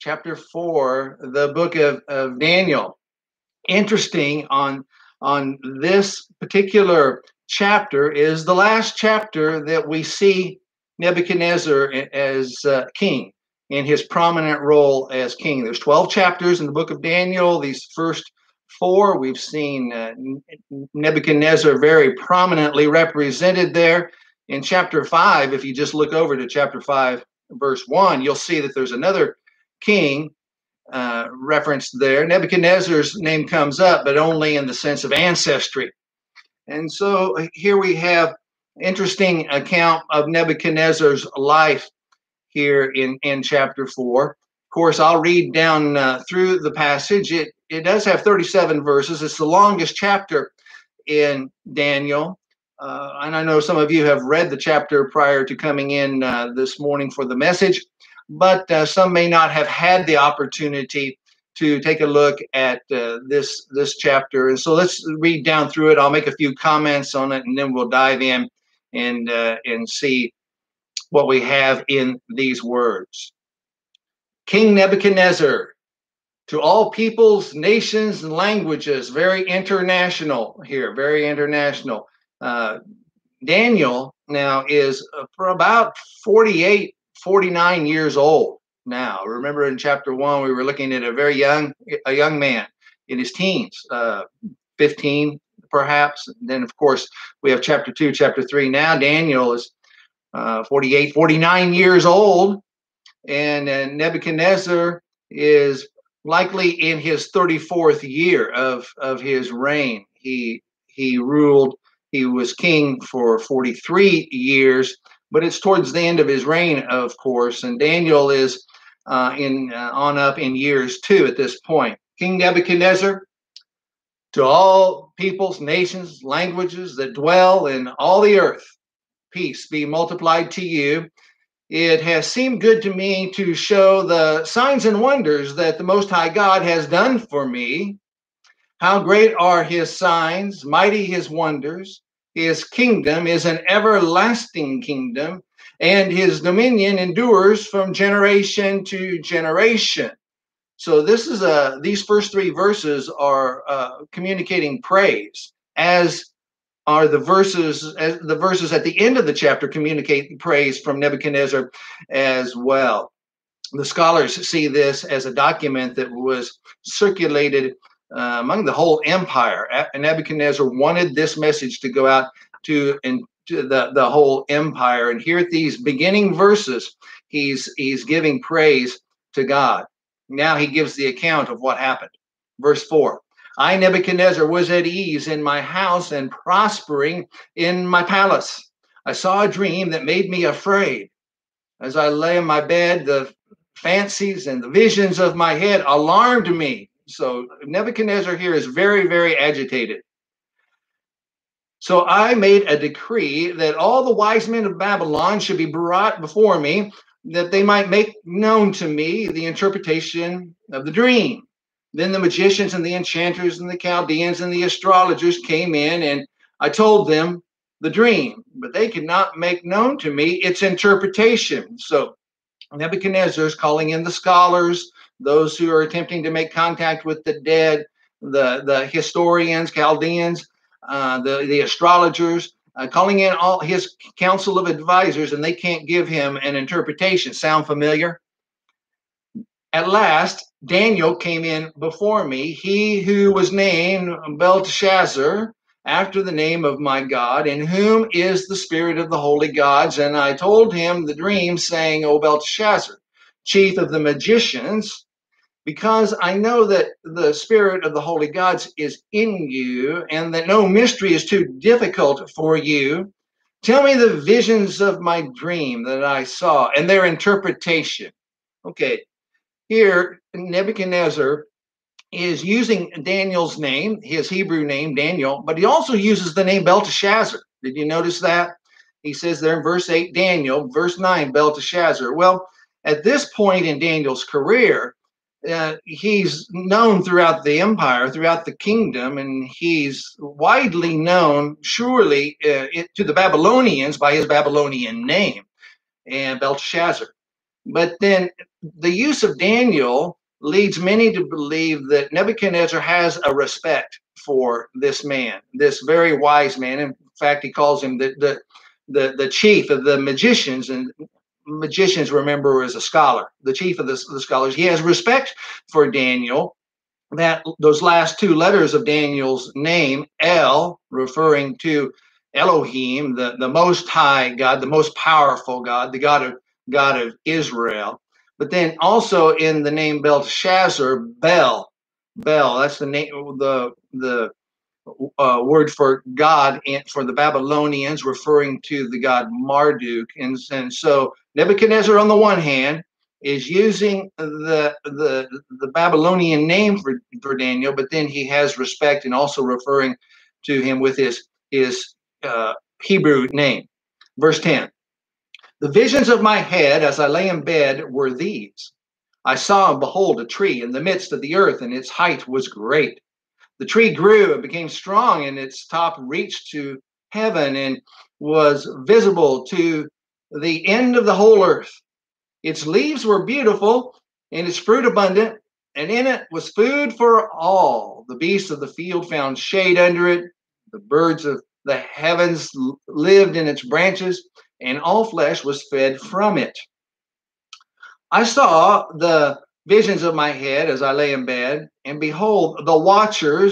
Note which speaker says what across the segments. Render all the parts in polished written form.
Speaker 1: chapter 4, the book of Daniel. Interesting on this particular chapter is the last chapter that we see Nebuchadnezzar as king in his prominent role as king. There's 12 chapters in the book of Daniel. These first 4, we've seen Nebuchadnezzar very prominently represented there. In chapter 5, if you just look over to chapter 5, verse 1, you'll see that there's another king referenced there. Nebuchadnezzar's name comes up, but only in the sense of ancestry. And so here we have interesting account of Nebuchadnezzar's life here in chapter 4. Of course, I'll read down through the passage. It does have 37 verses. It's the longest chapter in Daniel. And I know some of you have read the chapter prior to coming in this morning for the message, but some may not have had the opportunity to take a look at this chapter. And so let's read down through it. I'll make a few comments on it, and then we'll dive in and see what we have in these words. King Nebuchadnezzar, to all peoples, nations, and languages, very international here, very international. Daniel now is for about 48, 49 years old now. Remember in chapter 1, we were looking at a young man in his teens, 15 perhaps. And then, of course, we have chapter 2, chapter 3. Now Daniel is 48, 49 years old, and Nebuchadnezzar is likely in his 34th year of his reign. He ruled. He was king for 43 years, but it's towards the end of his reign, of course. And Daniel is on up in years 2 at this point. King Nebuchadnezzar, to all peoples, nations, languages that dwell in all the earth, peace be multiplied to you. It has seemed good to me to show the signs and wonders that the Most High God has done for me. How great are his signs, mighty his wonders. His kingdom is an everlasting kingdom, and his dominion endures from generation to generation. So this is these first 3 verses are communicating praise, as are the verses at the end of the chapter communicate praise from Nebuchadnezzar as well. The scholars see this as a document that was circulated among the whole empire. Nebuchadnezzar wanted this message to go out to the whole empire. And here at these beginning verses, he's giving praise to God. Now he gives the account of what happened. Verse 4, I, Nebuchadnezzar, was at ease in my house and prospering in my palace. I saw a dream that made me afraid. As I lay in my bed, the fancies and the visions of my head alarmed me. So Nebuchadnezzar here is very, very agitated. So I made a decree that all the wise men of Babylon should be brought before me, that they might make known to me the interpretation of the dream. Then the magicians and the enchanters and the Chaldeans and the astrologers came in, and I told them the dream, but they could not make known to me its interpretation. So Nebuchadnezzar is calling in the scholars, those who are attempting to make contact with the dead, the historians, Chaldeans, the astrologers, calling in all his council of advisors, and they can't give him an interpretation. Sound familiar? At last, Daniel came in before me, he who was named Belteshazzar, after the name of my God, in whom is the spirit of the holy gods. And I told him the dream, saying, O Belteshazzar, chief of the magicians, because I know that the spirit of the holy gods is in you, and that no mystery is too difficult for you. Tell me the visions of my dream that I saw and their interpretation. Okay, here Nebuchadnezzar is using Daniel's name, his Hebrew name, Daniel, but he also uses the name Belteshazzar. Did you notice that? He says there in verse 8, Daniel, verse 9, Belteshazzar. Well, at this point in Daniel's career, he's known throughout the empire, throughout the kingdom, and he's widely known, surely, to the Babylonians by his Babylonian name, and Belteshazzar. But then the use of Daniel leads many to believe that Nebuchadnezzar has a respect for this man, this very wise man. In fact, he calls him the chief of the magicians, and magicians, remember, is a scholar, the chief of the scholars. He has respect for Daniel. That those last two letters of Daniel's name, El, referring to Elohim, the most high God, the most powerful God, the God of Israel. But then also in the name Belteshazzar, Bel, that's the name, the word for God for the Babylonians, referring to the god Marduk. And so Nebuchadnezzar, on the one hand, is using the Babylonian name for Daniel, but then he has respect and also referring to him with his Hebrew name. Verse 10, the visions of my head as I lay in bed were these. I saw and behold a tree in the midst of the earth, and its height was great. The tree grew and became strong, and its top reached to heaven and was visible to the end of the whole earth. Its leaves were beautiful, and its fruit abundant, and in it was food for all. The beasts of the field found shade under it. The birds of the heavens lived in its branches, and all flesh was fed from it. I saw the visions of my head as I lay in bed, and behold, the watcher,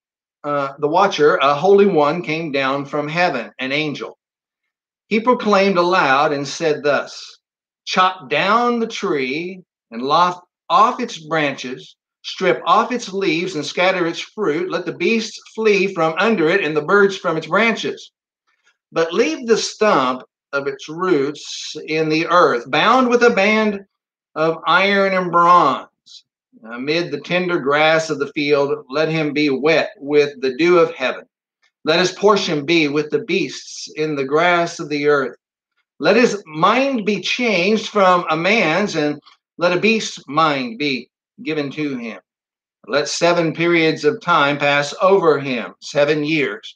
Speaker 1: a holy one, came down from heaven, an angel. He proclaimed aloud and said thus, chop down the tree and lop off its branches, strip off its leaves and scatter its fruit. Let the beasts flee from under it and the birds from its branches. But leave the stump of its roots in the earth, bound with a band of iron and bronze. Amid the tender grass of the field, let him be wet with the dew of heaven. Let his portion be with the beasts in the grass of the earth. Let his mind be changed from a man's, and let a beast's mind be given to him. Let 7 periods of time pass over him, 7 years.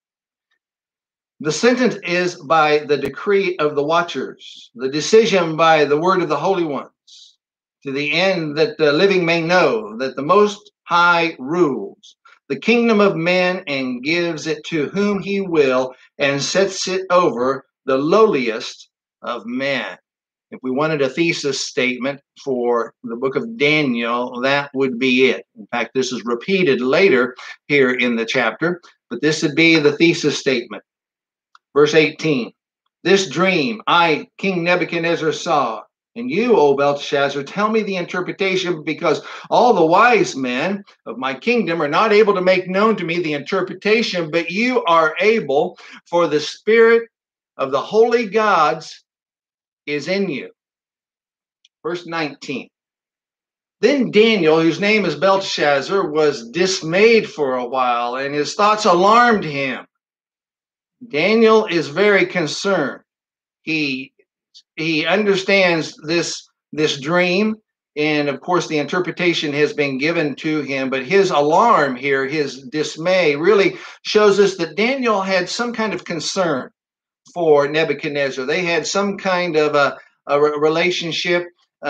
Speaker 1: The sentence is by the decree of the watchers, the decision by the word of the holy ones, to the end that the living may know that the Most High rules the kingdom of men and gives it to whom he will and sets it over the lowliest of men. If we wanted a thesis statement for the book of Daniel, that would be it. In fact, this is repeated later here in the chapter, but this would be the thesis statement. Verse 18, this dream I, King Nebuchadnezzar, saw, and you, O Belteshazzar, tell me the interpretation, because all the wise men of my kingdom are not able to make known to me the interpretation, but you are able, for the spirit of the holy gods is in you. Verse 19. Then Daniel, whose name is Belteshazzar, was dismayed for a while, and his thoughts alarmed him. Daniel is very concerned. He understands this dream, and of course the interpretation has been given to him, but his alarm here, his dismay, really shows us that Daniel had some kind of concern for Nebuchadnezzar. They had some kind of a relationship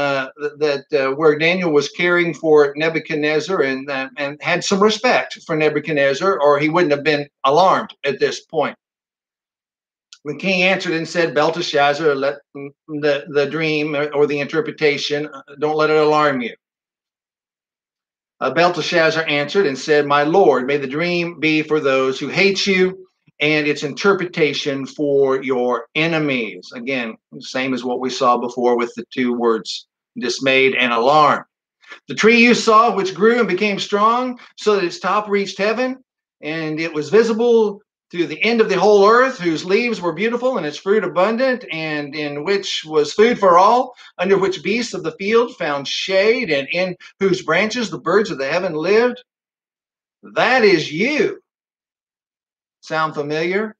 Speaker 1: where Daniel was caring for Nebuchadnezzar and had some respect for Nebuchadnezzar, or he wouldn't have been alarmed at this point. The king answered and said, Belteshazzar, let the dream or the interpretation, don't let it alarm you. Belteshazzar answered and said, my lord, may the dream be for those who hate you, and its interpretation for your enemies. Again, same as what we saw before with the two words, dismayed and alarmed. The tree you saw, which grew and became strong, so that its top reached heaven, and it was visible to the end of the whole earth, whose leaves were beautiful and its fruit abundant, and in which was food for all, under which beasts of the field found shade, and in whose branches the birds of the heaven lived. That is you. Sound familiar?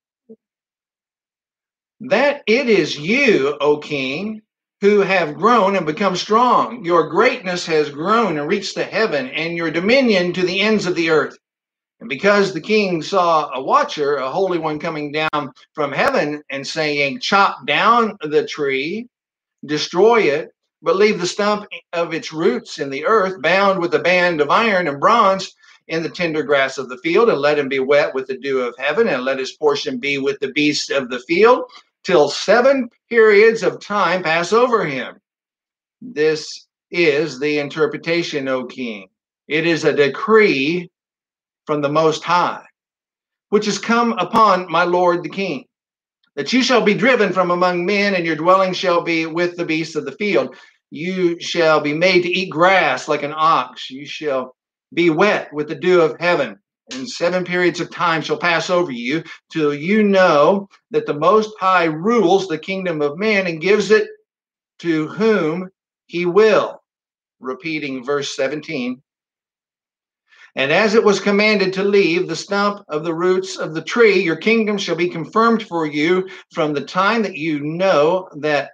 Speaker 1: That it is you, O king, who have grown and become strong. Your greatness has grown and reached the heaven, and your dominion to the ends of the earth. And because the king saw a watcher, a holy one, coming down from heaven and saying, chop down the tree, destroy it, but leave the stump of its roots in the earth, bound with a band of iron and bronze in the tender grass of the field, and let him be wet with the dew of heaven, and let his portion be with the beasts of the field, till 7 periods of time pass over him. This is the interpretation, O king. It is a decree from the Most High, which has come upon my lord the king, that you shall be driven from among men, and your dwelling shall be with the beasts of the field. You shall be made to eat grass like an ox. You shall be wet with the dew of heaven. And 7 periods of time shall pass over you, till you know that the Most High rules the kingdom of man and gives it to whom he will. Repeating verse 17. And as it was commanded to leave the stump of the roots of the tree, your kingdom shall be confirmed for you from the time that you know that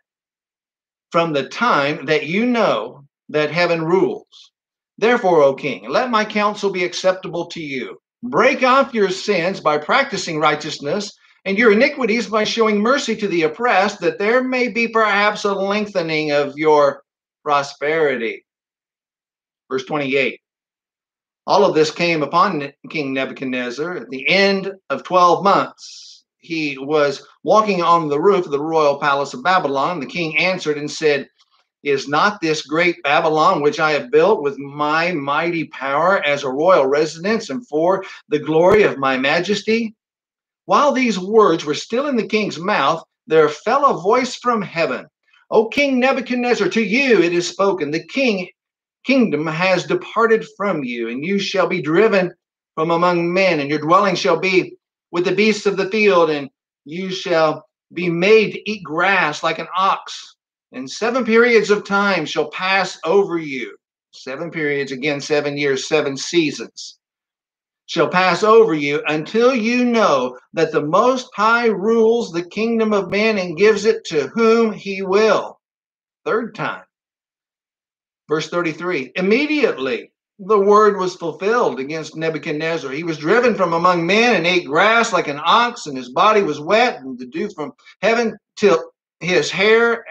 Speaker 1: heaven rules. Therefore, O king, let my counsel be acceptable to you. Break off your sins by practicing righteousness, and your iniquities by showing mercy to the oppressed, that there may be perhaps a lengthening of your prosperity. Verse 28. All of this came upon King Nebuchadnezzar at the end of 12 months. He was walking on the roof of the royal palace of Babylon. The king answered and said, is not this great Babylon, which I have built with my mighty power as a royal residence and for the glory of my majesty? While these words were still in the king's mouth, there fell a voice from heaven. O King Nebuchadnezzar, to you it is spoken, the kingdom has departed from you, and you shall be driven from among men, and your dwelling shall be with the beasts of the field, and you shall be made to eat grass like an ox. And 7 periods of time shall pass over you. 7 periods, again, 7 years, 7 seasons shall pass over you until you know that the Most High rules the kingdom of man and gives it to whom he will. 3rd time. Verse 33, immediately the word was fulfilled against Nebuchadnezzar. He was driven from among men and ate grass like an ox, and his body was wet and the dew from heaven till his hair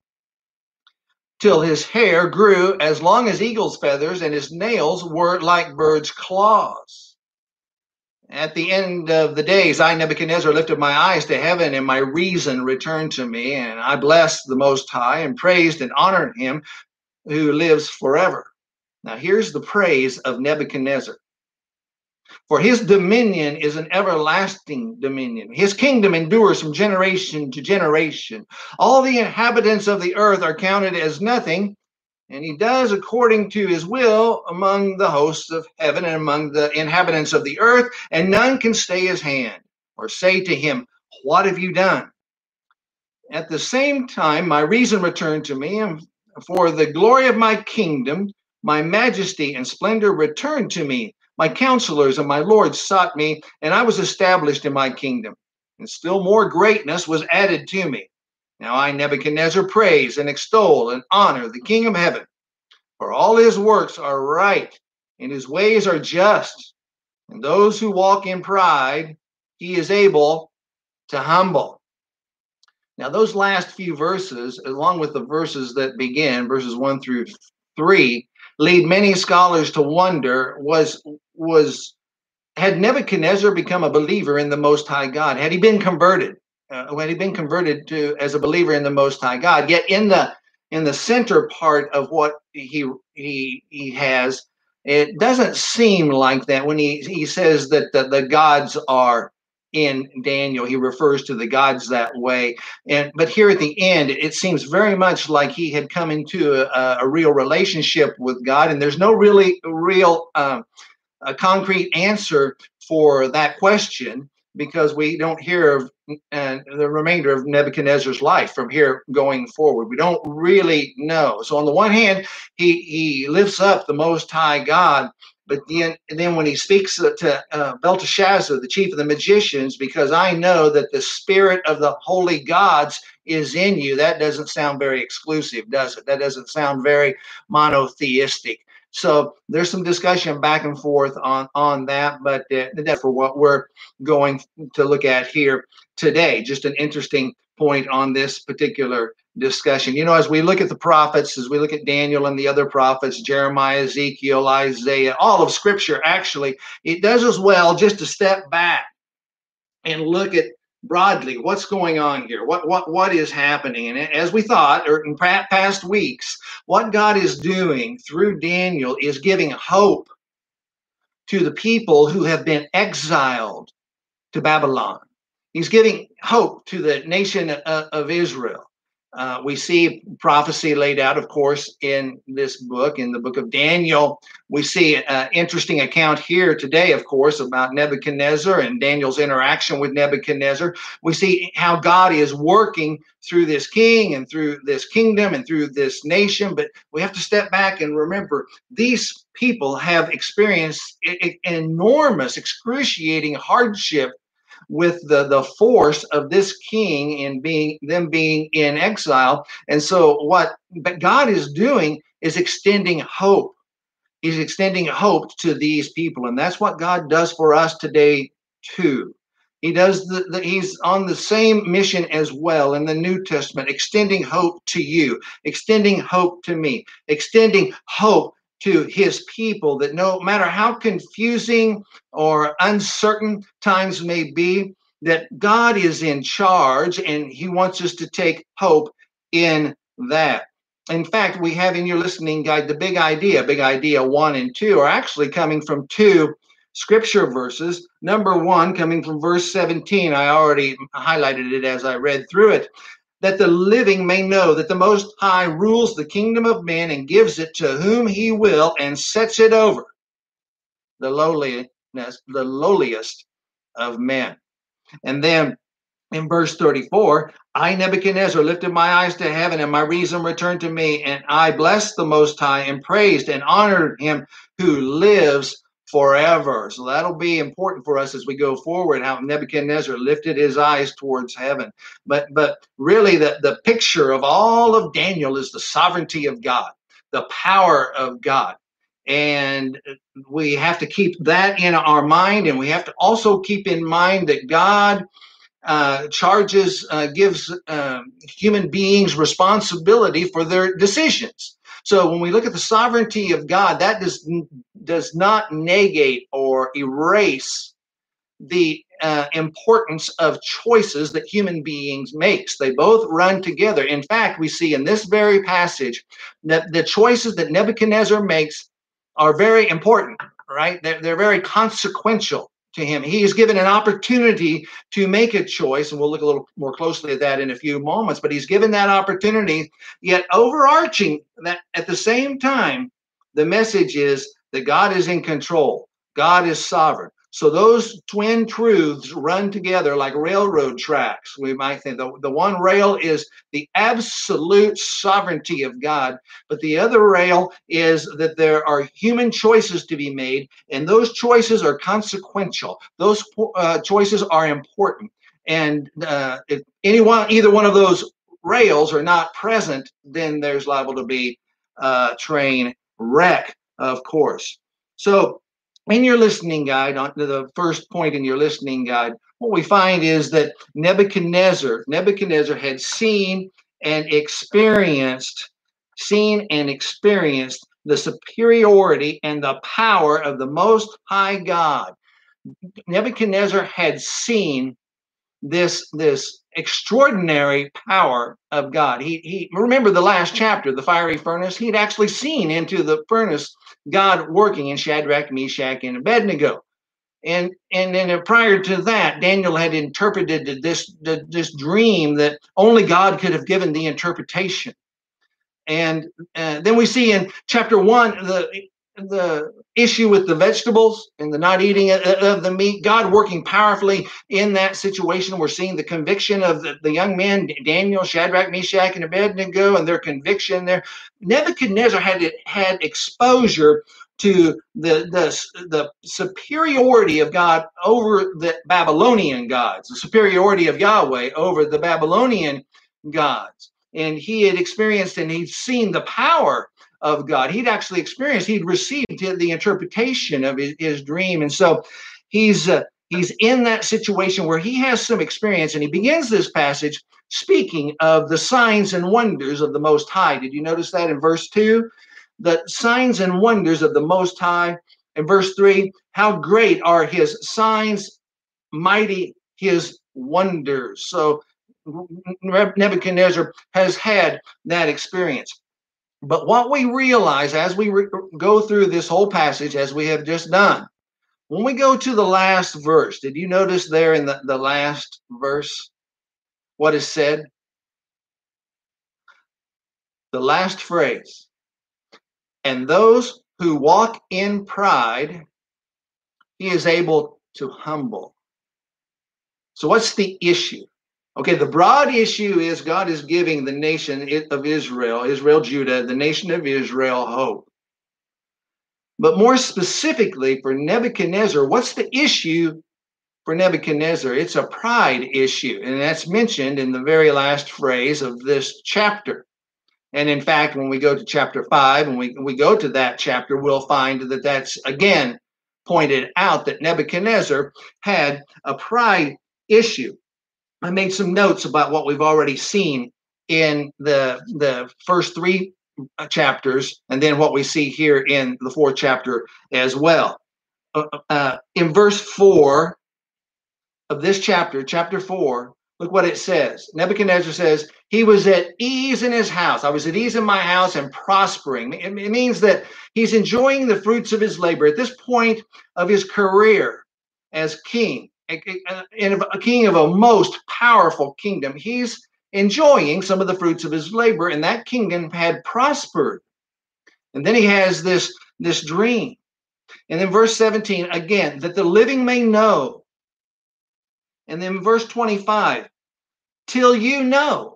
Speaker 1: grew as long as eagle's feathers, and his nails were like birds' claws. At the end of the days, I, Nebuchadnezzar, lifted my eyes to heaven, and my reason returned to me, and I blessed the Most High and praised and honored him who lives forever. Now here's the praise of Nebuchadnezzar. For his dominion is an everlasting dominion. His kingdom endures from generation to generation. All the inhabitants of the earth are counted as nothing, and he does according to his will among the hosts of heaven and among the inhabitants of the earth, and none can stay his hand or say to him, what have you done? At the same time, my reason returned to me, and for the glory of my kingdom, my majesty and splendor returned to me. My counselors and my lords sought me, and I was established in my kingdom. And still more greatness was added to me. Now I, Nebuchadnezzar, praise and extol and honor the King of heaven. For all his works are right, and his ways are just. And those who walk in pride, he is able to humble. Now, those last few verses, along with the verses that begin, verses 1 through 3, lead many scholars to wonder, had Nebuchadnezzar become a believer in the Most High God? Had he been converted? Had he been converted as a believer in the Most High God? Yet in the center part of what he has, it doesn't seem like that. When he says that the gods are in Daniel, he refers to the gods that way. But here at the end, it seems very much like he had come into a real relationship with God, and there's no real a concrete answer for that question, because we don't hear of the remainder of Nebuchadnezzar's life from here going forward. We don't really know. So on the one hand, he lifts up the Most High God, but then when he speaks to Belteshazzar, the chief of the magicians, because I know that the spirit of the holy gods is in you, that doesn't sound very exclusive, does it? That doesn't sound very monotheistic. So there's some discussion back and forth on that, but that's for what we're going to look at here today. Just an interesting point on this particular discussion. You know, as we look at the prophets, as we look at Daniel and the other prophets, Jeremiah, Ezekiel, Isaiah, all of Scripture, actually, it does as well just to step back and look at broadly what's going on here, what is happening. And as we thought, or in past weeks, what God is doing through Daniel is giving hope to the people who have been exiled to Babylon. He's giving hope to the nation of Israel. We see prophecy laid out, of course, in this book, in the book of Daniel. We see an interesting account here today, of course, about Nebuchadnezzar and Daniel's interaction with Nebuchadnezzar. We see how God is working through this king and through this kingdom and through this nation. But we have to step back and remember these people have experienced enormous, excruciating hardship with the force of this king and being in exile. And so what God is doing is extending hope. He's extending hope to these people. And that's what God does for us today too. He does he's on the same mission as well in the New Testament, extending hope to you, extending hope to me, extending hope to his people, that no matter how confusing or uncertain times may be, that God is in charge and he wants us to take hope in that. In fact, we have in your listening guide the big idea 1 and 2 are actually coming from 2 scripture verses. Number 1 coming from verse 17. I already highlighted it as I read through it. That the living may know that the Most High rules the kingdom of men and gives it to whom he will and sets it over the lowliest of men. And then in verse 34, I, Nebuchadnezzar, lifted my eyes to heaven and my reason returned to me, and I blessed the Most High and praised and honored him who lives forever. So that'll be important for us as we go forward, how Nebuchadnezzar lifted his eyes towards heaven. But really the picture of all of Daniel is the sovereignty of God, the power of God. And we have to keep that in our mind, and we have to also keep in mind that God gives human beings responsibility for their decisions. So when we look at the sovereignty of God, that does not negate or erase the importance of choices that human beings makes. They both run together. In fact, we see in this very passage that the choices that Nebuchadnezzar makes are very important, right? They're very consequential to him. He is given an opportunity to make a choice, and we'll look a little more closely at that in a few moments, but he's given that opportunity, yet overarching that at the same time, the message is that God is in control. God is sovereign. So those twin truths run together like railroad tracks. We might think the one rail is the absolute sovereignty of God, but the other rail is that there are human choices to be made, and those choices are consequential. Those choices are important. And if either one of those rails are not present, then there's liable to be a train wreck, of course. So in your listening guide, on the first point in your listening guide, what we find is that Nebuchadnezzar had seen and experienced the superiority and the power of the Most High God. Nebuchadnezzar had seen this extraordinary power of God. He remember the last chapter, the fiery furnace. He'd actually seen into the furnace God working in Shadrach, Meshach, and Abednego. And then prior to that, Daniel had interpreted this dream that only God could have given the interpretation. And then we see in chapter 1 the issue with the vegetables and the not eating of the meat, God working powerfully in that situation. We're seeing the conviction of the young men, Daniel, Shadrach, Meshach, and Abednego, and their conviction there. Nebuchadnezzar had exposure to the superiority of God over the Babylonian gods, the superiority of Yahweh over the Babylonian gods. And he had experienced and he'd seen the power of God. He'd received the interpretation of his dream. And so he's He's in that situation where he has some experience, and he begins this passage speaking of the signs and wonders of the Most High. Did you notice that in verse 2? The signs and wonders of the Most High. In verse 3, how great are his signs, mighty his wonders. So Nebuchadnezzar has had that experience. But what we realize as we go through this whole passage, as we have just done, when we go to the last verse, did you notice there in the last verse what is said? The last phrase, and those who walk in pride, he is able to humble. So what's the issue? Okay, the broad issue is God is giving the nation of Israel, Judah, the nation of Israel, hope. But more specifically for Nebuchadnezzar, what's the issue for Nebuchadnezzar? It's a pride issue, and that's mentioned in the very last phrase of this chapter. And in fact, when we go to chapter 5, and we go to that chapter, we'll find that that's again pointed out that Nebuchadnezzar had a pride issue. I made some notes about what we've already seen in the first 3 chapters, and then what we see here in the 4th chapter as well. In verse 4 of this chapter, chapter 4, look what it says. Nebuchadnezzar says, he was at ease in his house. I was at ease in my house and prospering. It means that he's enjoying the fruits of his labor. At this point of his career as king, and a king of a most powerful kingdom, he's enjoying some of the fruits of his labor, and that kingdom had prospered. And then he has this dream. And then verse 17, again, that the living may know. And then verse 25, till you know.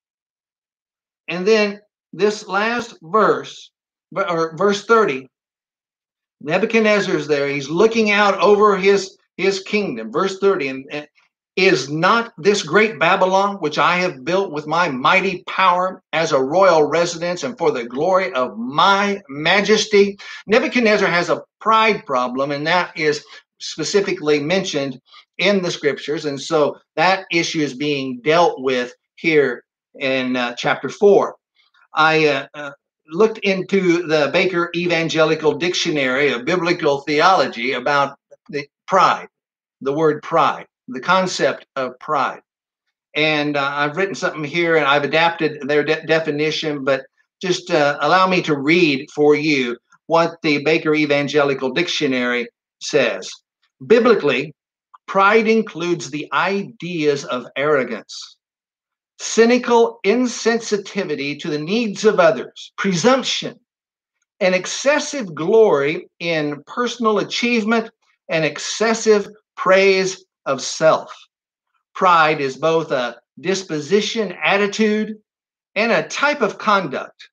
Speaker 1: And then this last verse, or verse 30, Nebuchadnezzar's there. He's looking out over his kingdom. Verse 30, and is not this great Babylon, which I have built with my mighty power as a royal residence and for the glory of my majesty? Nebuchadnezzar has a pride problem, and that is specifically mentioned in the scriptures. And so that issue is being dealt with here in chapter 4. I looked into the Baker Evangelical Dictionary of Biblical Theology about the pride, the word pride, the concept of pride. And I've written something here, and I've adapted their definition, but just allow me to read for you what the Baker Evangelical Dictionary says. Biblically, pride includes the ideas of arrogance, cynical insensitivity to the needs of others, presumption, and excessive glory in personal achievement and excessive praise of self. Pride is both a disposition, attitude, and a type of conduct.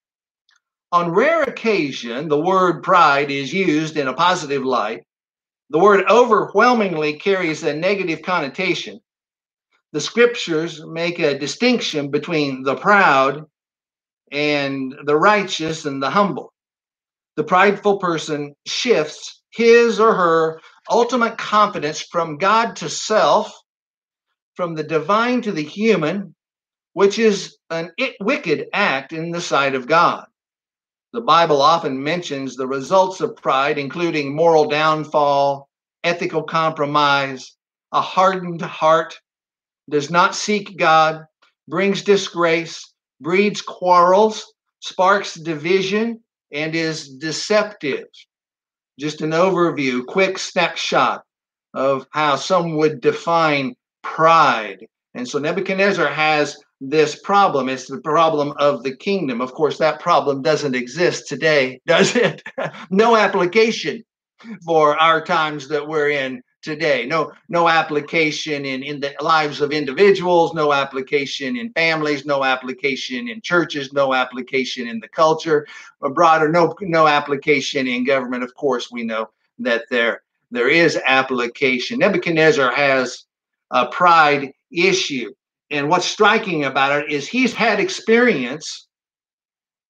Speaker 1: On rare occasion, the word pride is used in a positive light. The word overwhelmingly carries a negative connotation. The scriptures make a distinction between the proud and the righteous and the humble. The prideful person shifts his or her ultimate confidence from God to self, from the divine to the human, which is an wicked act in the sight of God. The Bible often mentions the results of pride, including moral downfall, ethical compromise, a hardened heart, does not seek God, brings disgrace, breeds quarrels, sparks division, and is deceptive. Just an overview, quick snapshot of how some would define pride. And so Nebuchadnezzar has this problem. It's the problem of the kingdom. Of course, that problem doesn't exist today, does it? No application for our times that we're in today. No application in the lives of individuals, no application in families, no application in churches, no application in the culture, or broader, no application in government. Of course, we know that there is application. Nebuchadnezzar has a pride issue. And what's striking about it is he's had experience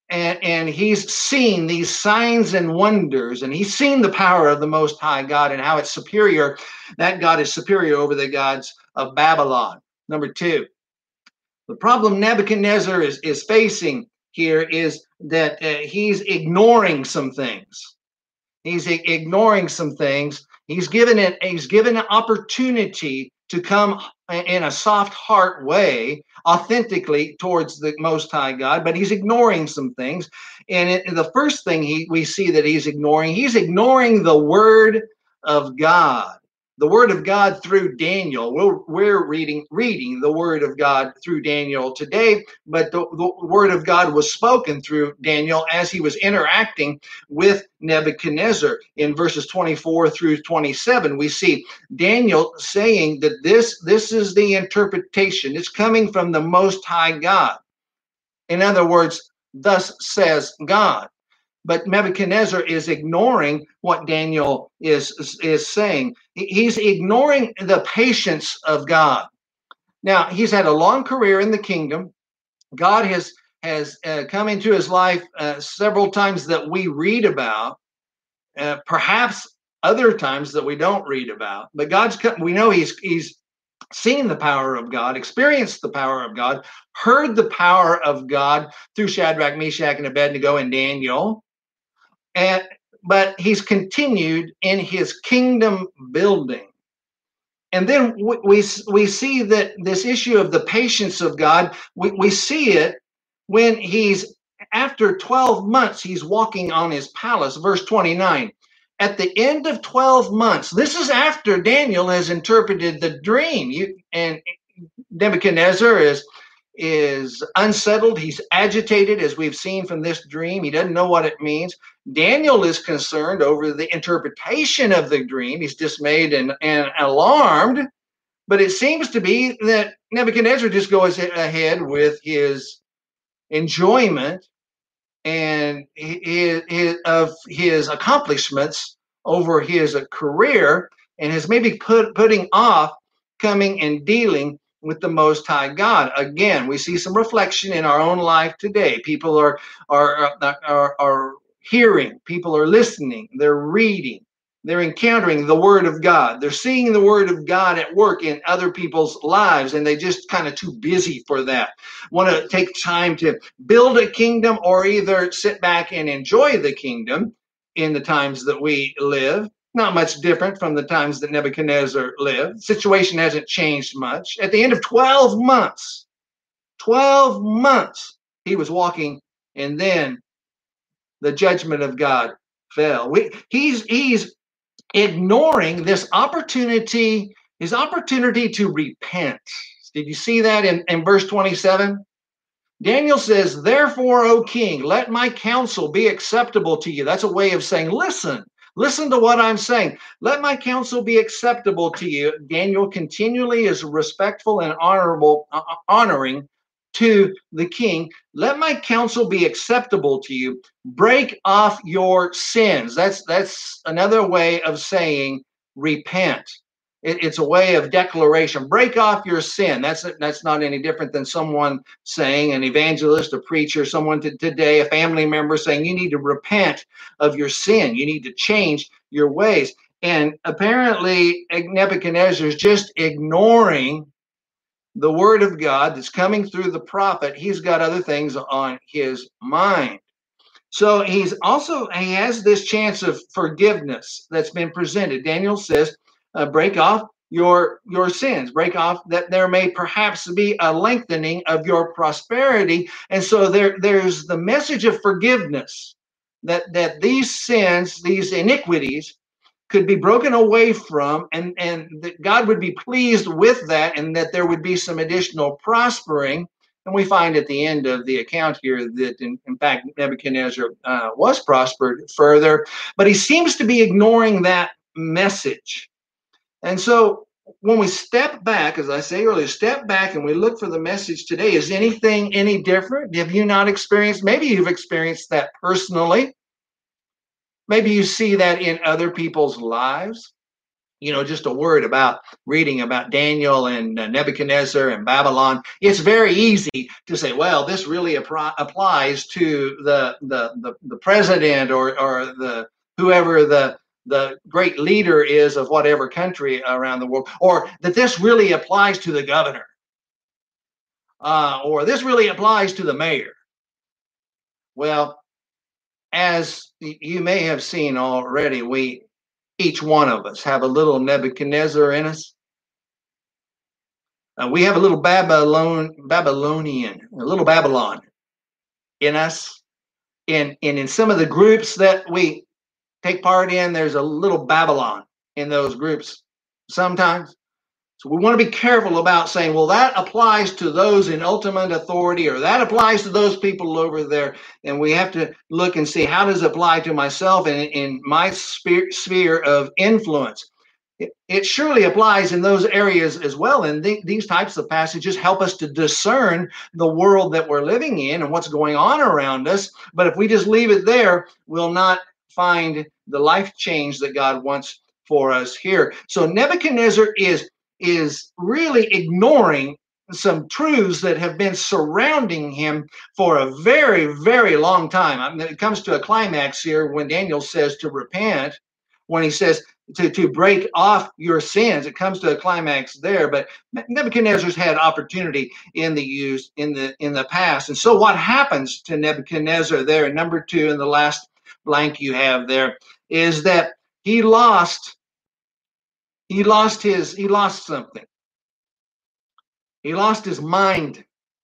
Speaker 1: and he's seen these signs and wonders, and he's seen the power of the Most High God and how it's superior. That God is superior over the gods of Babylon. Number two, the problem Nebuchadnezzar is facing here is that he's ignoring some things. He's ignoring some things. He's given an opportunity to come in a soft heart way, authentically towards the Most High God, but he's ignoring some things. And the first thing we see that he's ignoring the word of God. The word of God through Daniel. We're reading the word of God through Daniel today, but the word of God was spoken through Daniel as he was interacting with Nebuchadnezzar. In verses 24 through 27, we see Daniel saying that this is the interpretation. It's coming from the Most High God. In other words, thus says God. But Nebuchadnezzar is ignoring what Daniel is saying. He's ignoring the patience of God. Now, he's had a long career in the kingdom. God has come into his life several times that we read about, perhaps other times that we don't read about. But we know he's seen the power of God, experienced the power of God, heard the power of God through Shadrach, Meshach, and Abednego and Daniel. But he's continued in his kingdom building. And then we see that this issue of the patience of God, we see it when after 12 months, he's walking on his palace. Verse 29, at the end of 12 months, this is after Daniel has interpreted the dream. And Nebuchadnezzar is unsettled. He's agitated, as we've seen from this dream. He doesn't know what it means. Daniel is concerned over the interpretation of the dream. He's dismayed and alarmed. But it seems to be that Nebuchadnezzar just goes ahead with his enjoyment and of his accomplishments over his career, and is maybe putting off coming and dealing with the Most High God. Again, we see some reflection in our own life today. People are hearing, people are listening, they're reading, they're encountering the Word of God. They're seeing the Word of God at work in other people's lives, and they just kind of too busy for that. Want to take time to build a kingdom, or either sit back and enjoy the kingdom in the times that we live. Not much different from the times that Nebuchadnezzar lived. The situation hasn't changed much. At the end of 12 months, he was walking, and then the judgment of God fell. He's ignoring this opportunity, his opportunity to repent. Did you see that in verse 27? Daniel says, therefore, O king, let my counsel be acceptable to you. That's a way of saying, listen to what I'm saying. Let my counsel be acceptable to you. Daniel continually is respectful and honoring to the king. Let my counsel be acceptable to you. Break off your sins. That's another way of saying repent. It's a way of declaration. Break off your sin. That's not any different than someone saying, an evangelist, a preacher, someone today, a family member saying, you need to repent of your sin. You need to change your ways. And apparently Nebuchadnezzar is just ignoring the word of God that's coming through the prophet. He's got other things on his mind. So he has this chance of forgiveness that's been presented. Daniel says, break off your sins, break off that there may perhaps be a lengthening of your prosperity. And so there's the message of forgiveness, that these sins, these iniquities could be broken away from, and that God would be pleased with that, and that there would be some additional prospering. And we find at the end of the account here that, in fact, Nebuchadnezzar was prospered further, but he seems to be ignoring that message. And so when we step back, as I say earlier, step back and we look for the message today, is anything any different? Have you not experienced? Maybe you've experienced that personally. Maybe you see that in other people's lives. just a word about reading about Daniel and Nebuchadnezzar and Babylon, it's very easy to say, well, this really applies to the president or the whoever the great leader is of whatever country around the world, or that this really applies to the governor, or this really applies to the mayor. Well, as you may have seen already, each one of us have a little Nebuchadnezzar in us. We have a little Babylonian, a little Babylon in us. And in some of the groups that we take part in, there's a little Babylon in those groups sometimes. So we want to be careful about saying, well, that applies to those in ultimate authority, or that applies to those people over there. And we have to look and see, how does it apply to myself and in my sphere of influence? It surely applies in those areas as well. And these types of passages help us to discern the world that we're living in and what's going on around us. But if we just leave it there, we'll not find the life change that God wants for us here. So Nebuchadnezzar is really ignoring some truths that have been surrounding him for a very, very long time. I mean, it comes to a climax here when Daniel says to repent, when he says to break off your sins. It comes to a climax there, but Nebuchadnezzar's had opportunity in the past. And so what happens to Nebuchadnezzar there in number 2 in the last blank you have there is that he lost something. He lost his mind.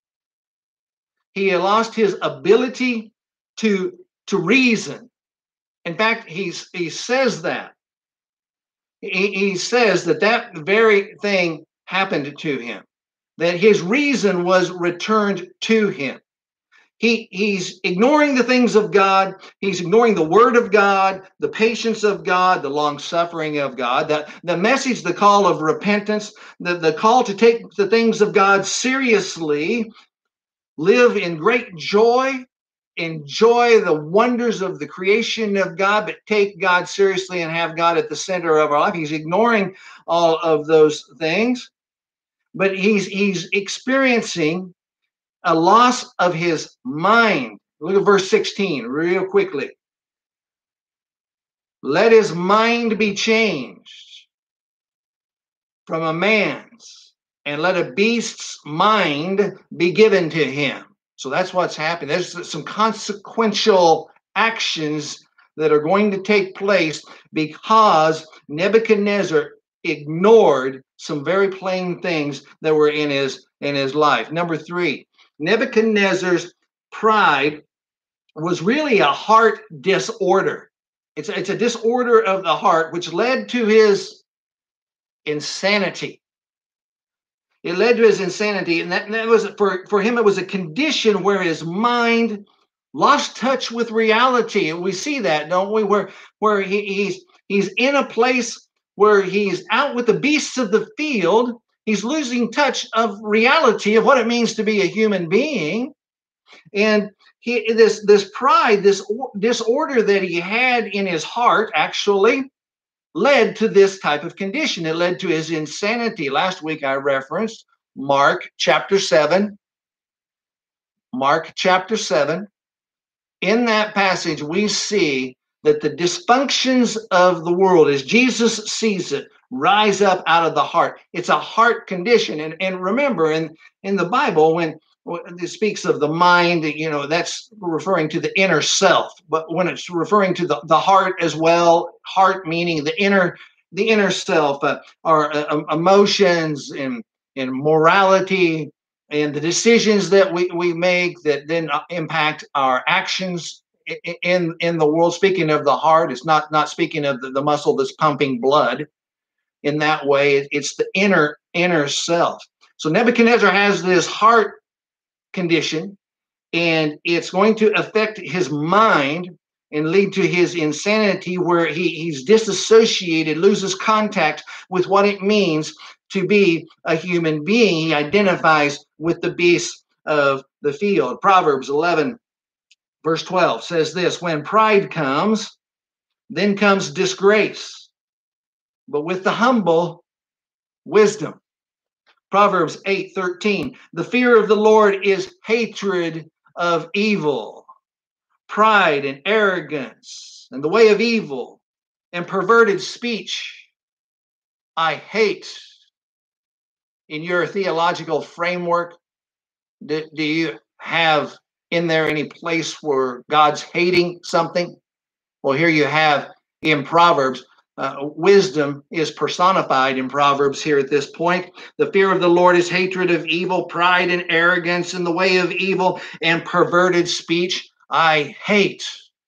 Speaker 1: He lost his ability to reason. In fact, he says that. He says that very thing happened to him, that his reason was returned to him. He's ignoring the things of God. He's ignoring the word of God, the patience of God, the long suffering of God, the message, the call of repentance, the call to take the things of God seriously, live in great joy, enjoy the wonders of the creation of God, but take God seriously and have God at the center of our life. He's ignoring all of those things, but he's experiencing a loss of his mind. Look at verse 16 real quickly. Let his mind be changed from a man's, and let a beast's mind be given to him. So that's what's happening. There's some consequential actions that are going to take place because Nebuchadnezzar ignored some very plain things that were in his life. Number 3, Nebuchadnezzar's pride was really a heart disorder. It's a disorder of the heart which led to his insanity. It led to his insanity, and that was for him. It was a condition where his mind lost touch with reality, and we see that, don't we? Where he's in a place where he's out with the beasts of the field. He's losing touch of reality of what it means to be a human being, and this pride, this disorder that he had in his heart, actually led to this type of condition. It led to his insanity. Last week I referenced Mark chapter 7. Mark chapter 7. In that passage, we see that the dysfunctions of the world, as Jesus sees it, rise up out of the heart. It's a heart condition. And remember, in the Bible, when it speaks of the mind, that's referring to the inner self. But when it's referring to the heart as well, heart meaning the inner self, our emotions and morality and the decisions that we make that then impact our actions in the world. Speaking of the heart, it's not speaking of the muscle that's pumping blood. In that way, it's the inner self. So Nebuchadnezzar has this heart condition, and it's going to affect his mind and lead to his insanity, where he's disassociated, loses contact with what it means to be a human being. He identifies with the beasts of the field. Proverbs 11 verse 12 says this: when pride comes, then comes disgrace, but with the humble, wisdom. Proverbs 8:13. The fear of the Lord is hatred of evil. Pride and arrogance and the way of evil and perverted speech I hate. In your theological framework, do you have in there any place where God's hating something? Well, here you have in Proverbs, wisdom is personified in Proverbs here at this point. The fear of the Lord is hatred of evil, pride and arrogance in the way of evil, and perverted speech I hate.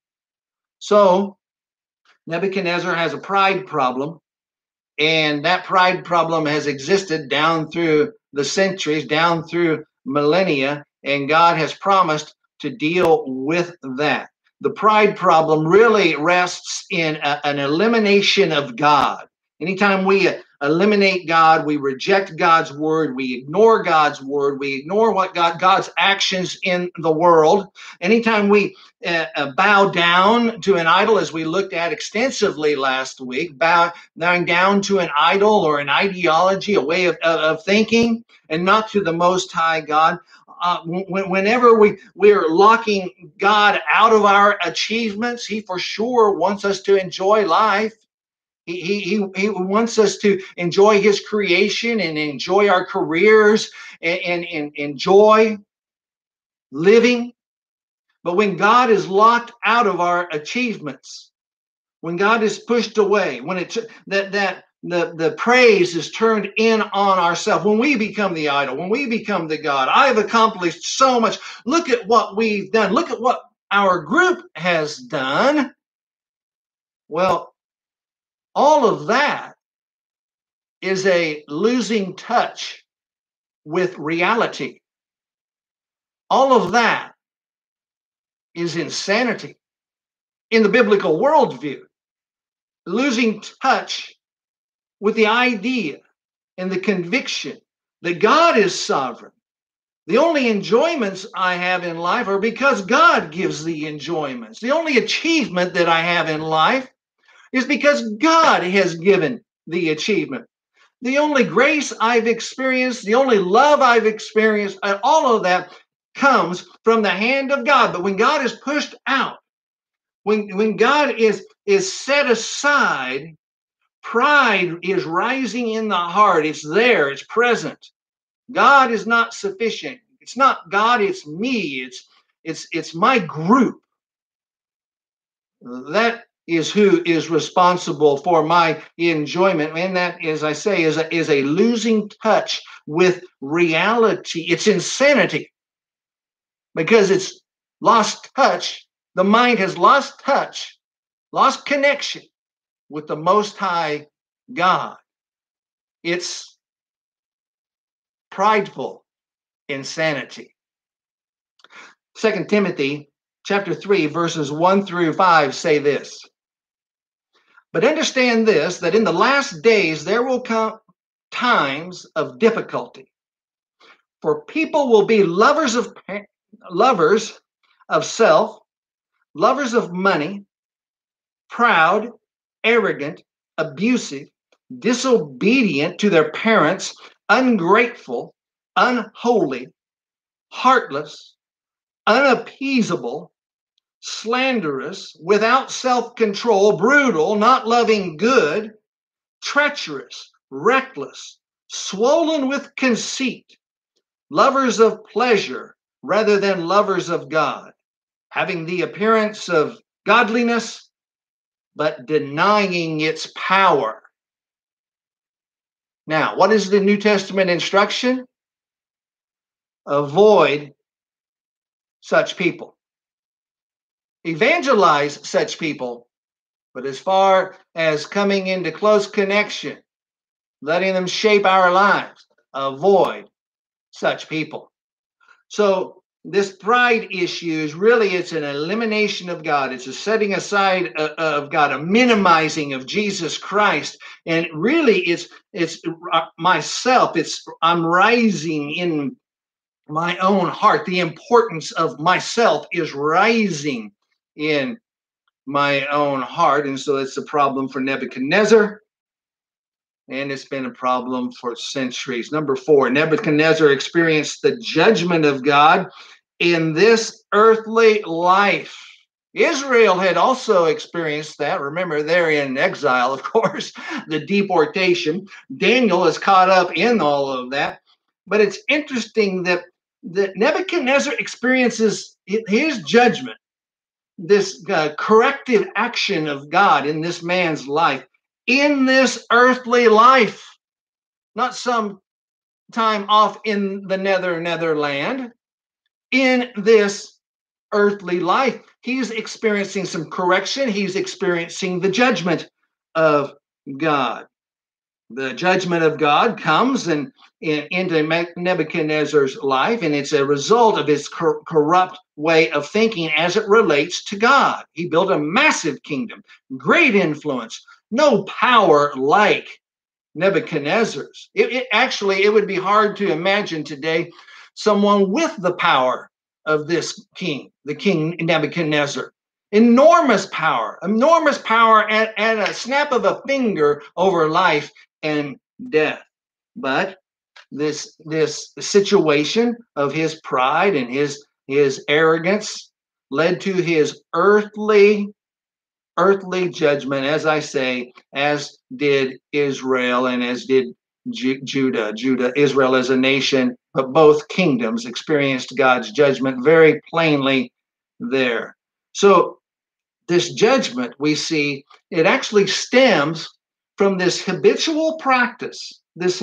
Speaker 1: So Nebuchadnezzar has a pride problem, and that pride problem has existed down through the centuries, down through millennia, and God has promised to deal with that. The pride problem really rests in an elimination of God. Anytime we eliminate God, we reject God's word, we ignore God's word, we ignore what God's actions in the world. Anytime we bow down to an idol, as we looked at extensively last week, bowing down to an idol or an ideology, a way of thinking, and not to the Most High God. Whenever we're locking God out of our achievements, He for sure wants us to enjoy life. He wants us to enjoy His creation and enjoy our careers and enjoy living. But when God is locked out of our achievements, when God is pushed away, when the praise is turned in on ourselves, when we become the idol, when we become the God, I've accomplished so much. Look at what we've done. Look at what our group has done. Well, all of that is a losing touch with reality. All of that is insanity in the biblical worldview. Losing touch with the idea and the conviction that God is sovereign. The only enjoyments I have in life are because God gives the enjoyments. The only achievement that I have in life is because God has given the achievement. The only grace I've experienced, the only love I've experienced, and all of that comes from the hand of God. But when God is pushed out, when God is set aside, pride is rising in the heart. It's there, it's present. God is not sufficient. It's not God, it's me. It's my group. That is who is responsible for my enjoyment. And that, as I say, is a losing touch with reality. It's insanity because it's lost touch. The mind has lost touch, lost connection with the Most High God. It's prideful insanity. 2 Timothy chapter 3, verses 1 through 5 say this. But understand this, that in the last days there will come times of difficulty. For people will be lovers of self, lovers of money, proud, arrogant, abusive, disobedient to their parents, ungrateful, unholy, heartless, unappeasable, slanderous, without self-control, brutal, not loving good, treacherous, reckless, swollen with conceit, lovers of pleasure rather than lovers of God, having the appearance of godliness, but denying its power. Now, what is the New Testament instruction? Avoid such people. Evangelize such people, but as far as coming into close connection, letting them shape our lives, avoid such people. So this pride issue is really, it's an elimination of God. It's a setting aside of God, a minimizing of Jesus Christ. And really it's myself. I'm rising in my own heart. The importance of myself is rising in my own heart. And so that's a problem for Nebuchadnezzar. and it's been a problem for centuries. Number 4, Nebuchadnezzar experienced the judgment of God in this earthly life. Israel had also experienced that. Remember, they're in exile, of course, the deportation. Daniel is caught up in all of that. But it's interesting that Nebuchadnezzar experiences his judgment, this corrective action of God in this man's life, in this earthly life, not some time off in the netherland, in this earthly life. He's experiencing some correction. He's experiencing the judgment of God. The judgment of God comes into Nebuchadnezzar's life, and it's a result of his corrupt way of thinking as it relates to God. He built a massive kingdom, great influence, no power like Nebuchadnezzar's. It would be hard to imagine today someone with the power of this king, the king Nebuchadnezzar. Enormous power at a snap of a finger over life and death. But this situation of his pride and his arrogance led to his earthly judgment, as I say, as did Israel and as did Judah. Israel as a nation, but both kingdoms experienced God's judgment very plainly there. So this judgment, we see, it actually stems from this habitual practice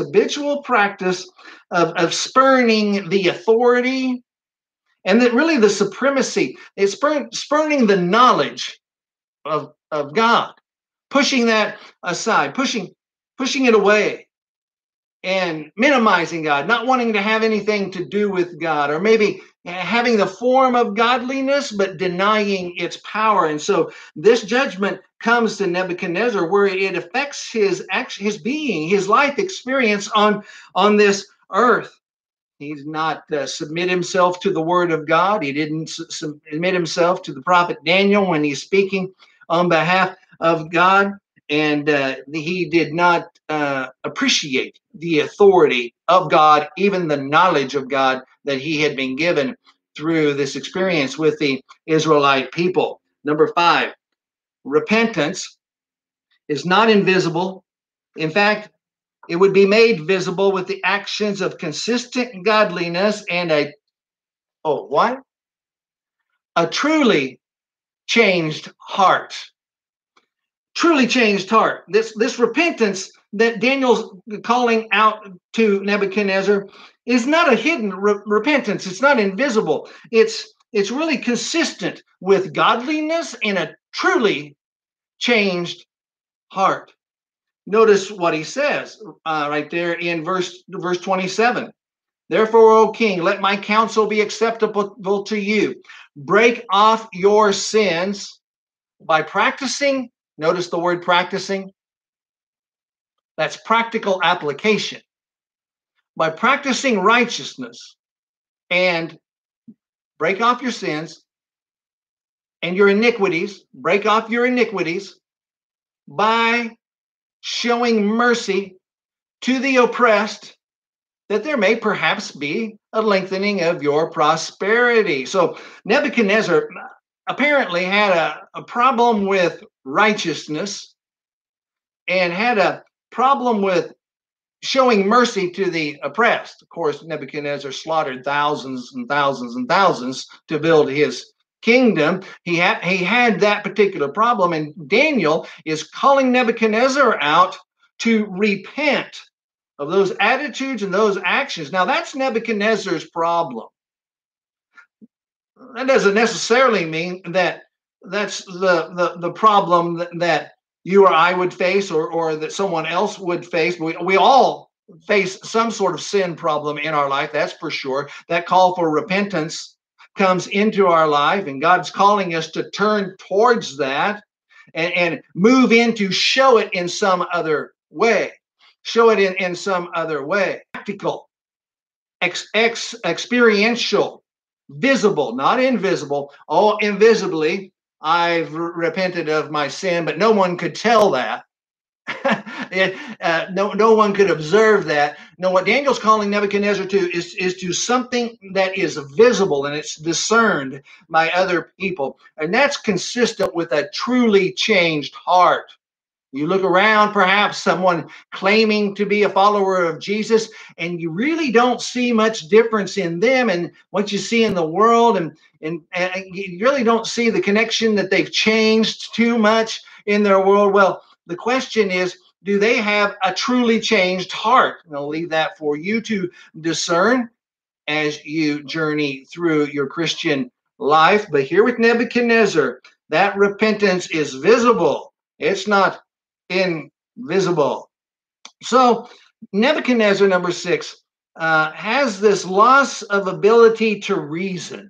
Speaker 1: of spurning the authority and that really the supremacy. It's spurning the knowledge of God, pushing that aside, pushing it away, and minimizing God, not wanting to have anything to do with God, or maybe having the form of godliness but denying its power. And so this judgment comes to Nebuchadnezzar, where it affects his being, his life experience on this earth. He's not submit himself to the word of God. He didn't submit himself to the prophet Daniel when he's speaking on behalf of God, and he did not appreciate the authority of God, even the knowledge of God that he had been given through this experience with the Israelite people. Number 5, repentance is not invisible. In fact, it would be made visible with the actions of consistent godliness and a truly changed heart. Truly changed heart. This repentance that Daniel's calling out to Nebuchadnezzar is not a hidden repentance. It's not invisible. It's really consistent with godliness and a truly changed heart. Notice what he says right there in verse 27. Therefore, O king, let my counsel be acceptable to you. Break off your sins by practicing. Notice the word practicing. That's practical application. By practicing righteousness, and break off your sins and your iniquities. Break off your iniquities by showing mercy to the oppressed, that there may perhaps be a lengthening of your prosperity. So Nebuchadnezzar apparently had a problem with righteousness and had a problem with showing mercy to the oppressed. Of course, Nebuchadnezzar slaughtered thousands and thousands and thousands to build his kingdom. He had that particular problem, and Daniel is calling Nebuchadnezzar out to repent of those attitudes and those actions. Now, that's Nebuchadnezzar's problem. That doesn't necessarily mean that that's the problem that you or I would face, or that someone else would face. We all face some sort of sin problem in our life, that's for sure. That call for repentance comes into our life, and God's calling us to turn towards that and move in to show it in some other way. Show it in some other way. Practical, experiential, visible, not invisible. Oh, invisibly, I've repented of my sin, but no one could tell that. No one could observe that. No, what Daniel's calling Nebuchadnezzar to is to something that is visible and it's discerned by other people. And that's consistent with a truly changed heart. You look around, perhaps someone claiming to be a follower of Jesus, and you really don't see much difference in them and what you see in the world, and you really don't see the connection that they've changed too much in their world. Well, the question is, do they have a truly changed heart? And I'll leave that for you to discern as you journey through your Christian life. But here with Nebuchadnezzar, that repentance is visible. It's not invisible. So Nebuchadnezzar, number 6, has this loss of ability to reason.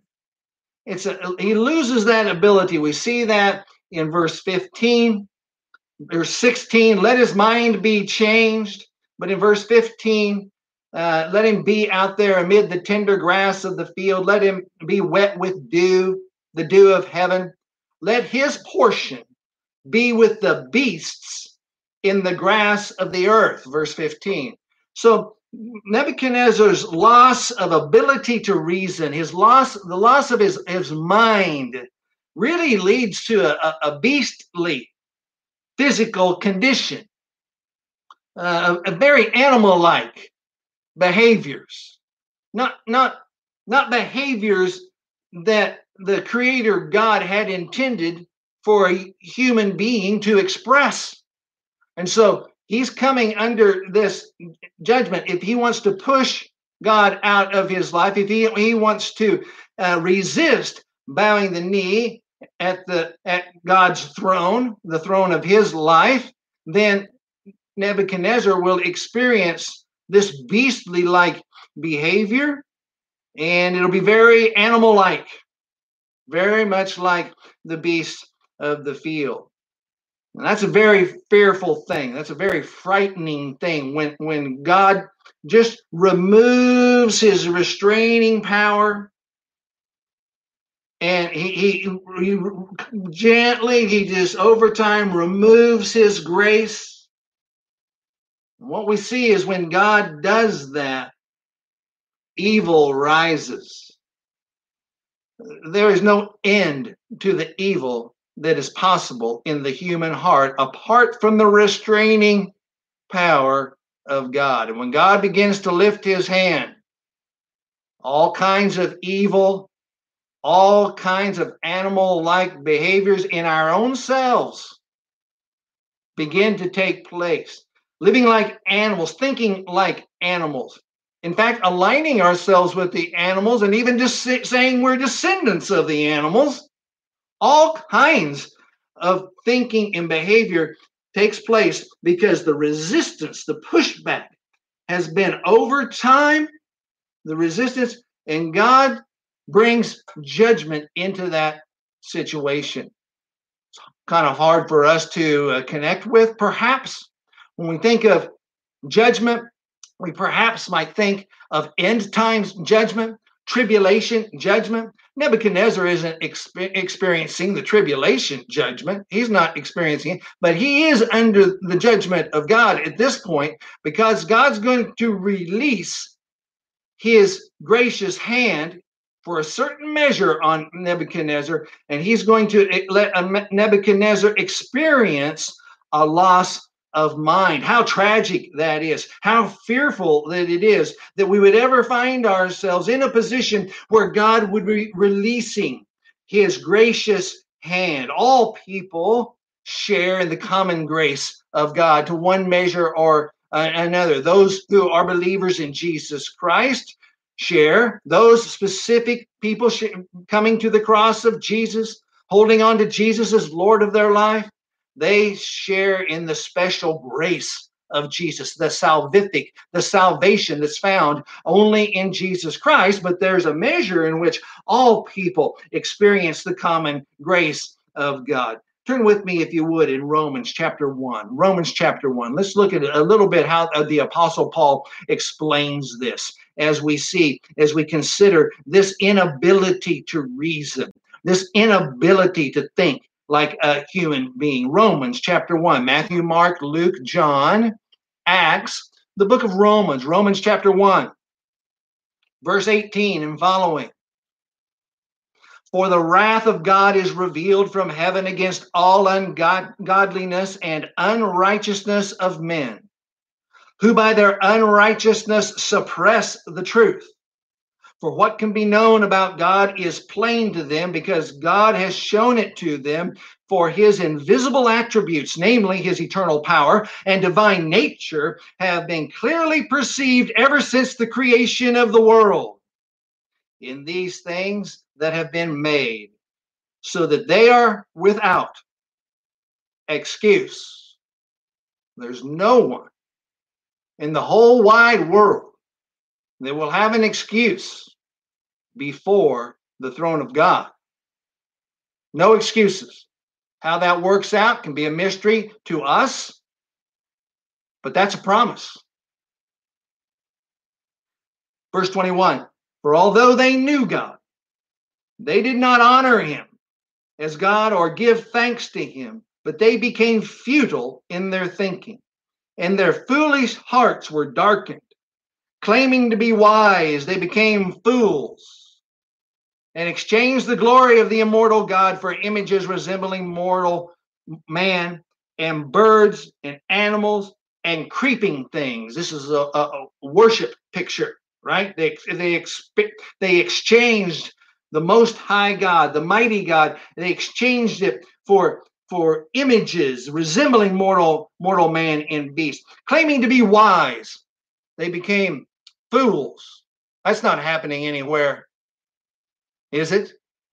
Speaker 1: He loses that ability. We see that in verse 15. Verse 16, let his mind be changed. But in verse 15, let him be out there amid the tender grass of the field. Let him be wet with dew, the dew of heaven. Let his portion be with the beasts in the grass of the earth, verse 15. So Nebuchadnezzar's loss of ability to reason, the loss of his mind, really leads to a beastly physical condition, a very animal-like behaviors, not behaviors that the Creator God had intended for a human being to express. And so he's coming under this judgment. If he wants to push God out of his life, if he wants to resist bowing the knee at God's throne, the throne of his life, then Nebuchadnezzar will experience this beastly-like behavior, and it'll be very animal-like, very much like the beasts of the field. And that's a very fearful thing. That's a very frightening thing when God just removes his restraining power, and he gently, he just over time removes his grace. And what we see is when God does that, evil rises. There is no end to the evil that is possible in the human heart apart from the restraining power of God. And when God begins to lift his hand, all kinds of evil, all kinds of animal-like behaviors in our own selves begin to take place. Living like animals, thinking like animals. In fact, aligning ourselves with the animals and even just saying we're descendants of the animals. All kinds of thinking and behavior takes place because the resistance, the pushback has been over time, the resistance, and God brings judgment into that situation. It's kind of hard for us to connect with, perhaps. When we think of judgment, we perhaps might think of end times judgment, tribulation judgment. Nebuchadnezzar isn't experiencing the tribulation judgment. He's not experiencing it, but he is under the judgment of God at this point because God's going to release his gracious hand for a certain measure on Nebuchadnezzar, and he's going to let Nebuchadnezzar experience a loss of mind. How tragic that is. How fearful that it is that we would ever find ourselves in a position where God would be releasing his gracious hand. All people share in the common grace of God to one measure or another. Those who are believers in Jesus Christ share. Those specific people coming to the cross of Jesus, holding on to Jesus as Lord of their life, they share in the special grace of Jesus, the salvific, the salvation that's found only in Jesus Christ. But there's a measure in which all people experience the common grace of God. Turn with me, if you would, in Romans chapter 1. Romans chapter 1. Let's look at a little bit how the Apostle Paul explains this as we consider this inability to reason, this inability to think like a human being. Romans chapter 1, Matthew, Mark, Luke, John, Acts, the book of Romans, Romans chapter 1, verse 18 and following. For the wrath of God is revealed from heaven against all ungodliness and unrighteousness of men, who by their unrighteousness suppress the truth. For what can be known about God is plain to them, because God has shown it to them. For his invisible attributes, namely his eternal power and divine nature, have been clearly perceived ever since the creation of the world in these things that have been made, so that they are without excuse. There's no one in the whole wide world that will have an excuse before the throne of God. No excuses. How that works out can be a mystery to us, but that's a promise. Verse 21, for although they knew God, they did not honor him as God or give thanks to him, but they became futile in their thinking, and their foolish hearts were darkened. Claiming to be wise, they became fools and exchanged the glory of the immortal God for images resembling mortal man and birds and animals and creeping things. This is a worship picture, right? They exchanged the Most High God, the mighty God. They exchanged it for images resembling mortal man and beast. Claiming to be wise, they became fools. That's not happening anywhere, is it?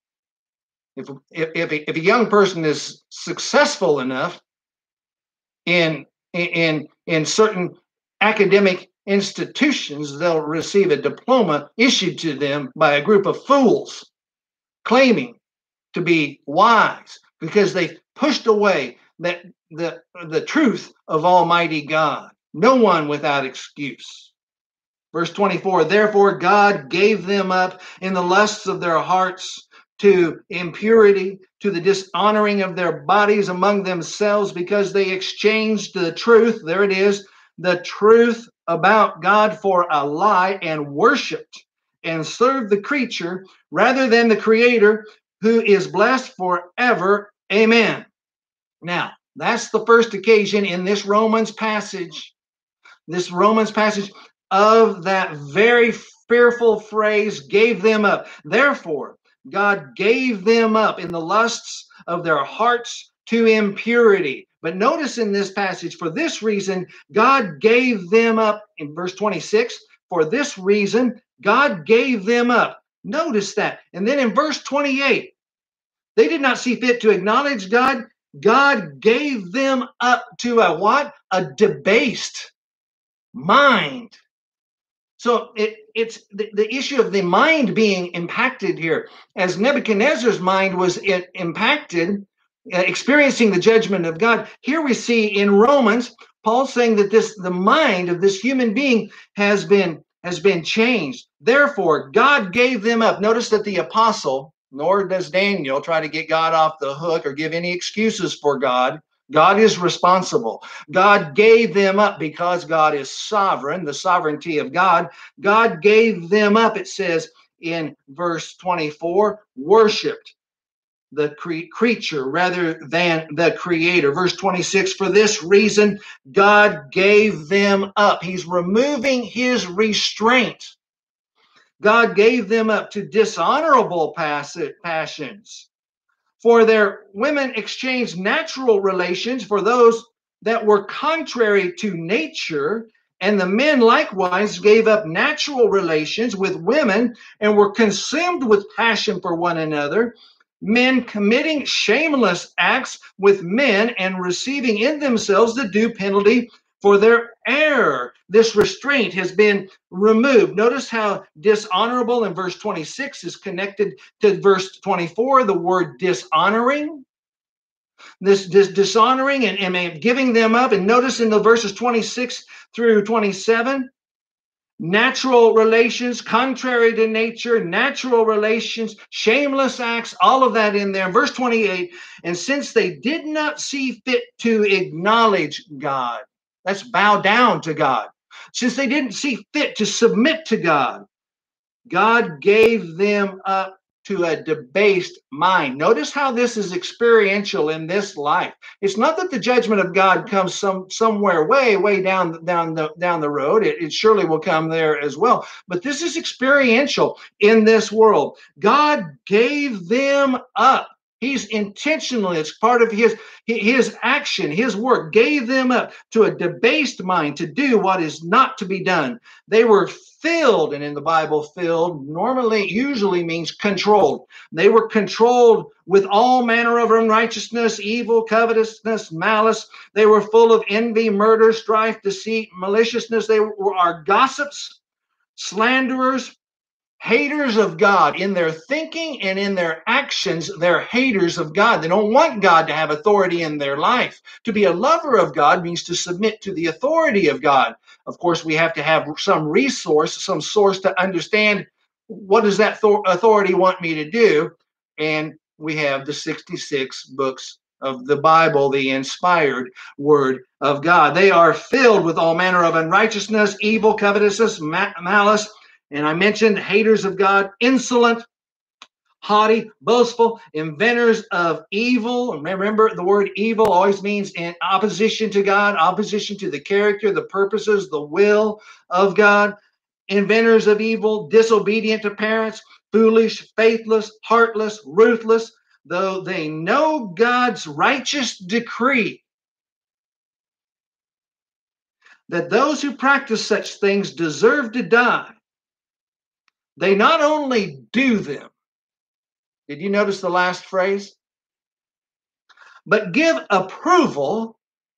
Speaker 1: If a young person is successful enough in certain academic institutions, they'll receive a diploma issued to them by a group of fools claiming to be wise, because they pushed away the truth of Almighty God. No one without excuse. Verse 24, therefore God gave them up in the lusts of their hearts to impurity, to the dishonoring of their bodies among themselves, because they exchanged the truth, there it is, the truth about God for a lie, and worshiped and served the creature rather than the Creator, who is blessed forever. Amen. Now, that's the first occasion in this Romans passage of that very fearful phrase, gave them up. Therefore, God gave them up in the lusts of their hearts to impurity. But notice in this passage, for this reason, God gave them up. In verse 26, for this reason, God gave them up. Notice that. And then in verse 28, they did not see fit to acknowledge God. God gave them up to a what? A debased mind. So it's the issue of the mind being impacted here. As Nebuchadnezzar's mind was impacted, experiencing the judgment of God, here we see in Romans, Paul saying that the mind of this human being has been changed. Therefore, God gave them up. Notice that the apostle, nor does Daniel try to get God off the hook or give any excuses for God. God is responsible. God gave them up because God is sovereign, the sovereignty of God. God gave them up, it says in verse 24, worshiped the creature rather than the Creator. Verse 26, for this reason, God gave them up. He's removing his restraint. God gave them up to dishonorable passions. For their women exchanged natural relations for those that were contrary to nature, and the men likewise gave up natural relations with women and were consumed with passion for one another, men committing shameless acts with men and receiving in themselves the due penalty for their error. This restraint has been removed. Notice how dishonorable in verse 26 is connected to verse 24, the word dishonoring. This dishonoring and giving them up. And notice in the verses 26 through 27, natural relations, contrary to nature, natural relations, shameless acts, all of that in there. Verse 28, and since they did not see fit to acknowledge God, that's bow down to God. Since they didn't see fit to submit to God, God gave them up to a debased mind. Notice how this is experiential in this life. It's not that the judgment of God comes somewhere way down the road. It surely will come there as well. But this is experiential in this world. God gave them up. He's intentionally, it's part of his action, his work, gave them up to a debased mind to do what is not to be done. They were filled, and in the Bible, filled usually means controlled. They were controlled with all manner of unrighteousness, evil, covetousness, malice. They were full of envy, murder, strife, deceit, maliciousness. They are gossips, slanderers, haters of God. In their thinking and in their actions, they're haters of God. They don't want God to have authority in their life. To be a lover of God means to submit to the authority of God. Of course, we have to have some resource, some source to understand what does that authority want me to do. And we have the 66 books of the Bible, the inspired word of God. They are filled with all manner of unrighteousness, evil, covetousness, malice. And I mentioned haters of God, insolent, haughty, boastful, inventors of evil. Remember, the word evil always means in opposition to God, opposition to the character, the purposes, the will of God. Inventors of evil, disobedient to parents, foolish, faithless, heartless, ruthless, though they know God's righteous decree that those who practice such things deserve to die. They not only do them, did you notice the last phrase? But give approval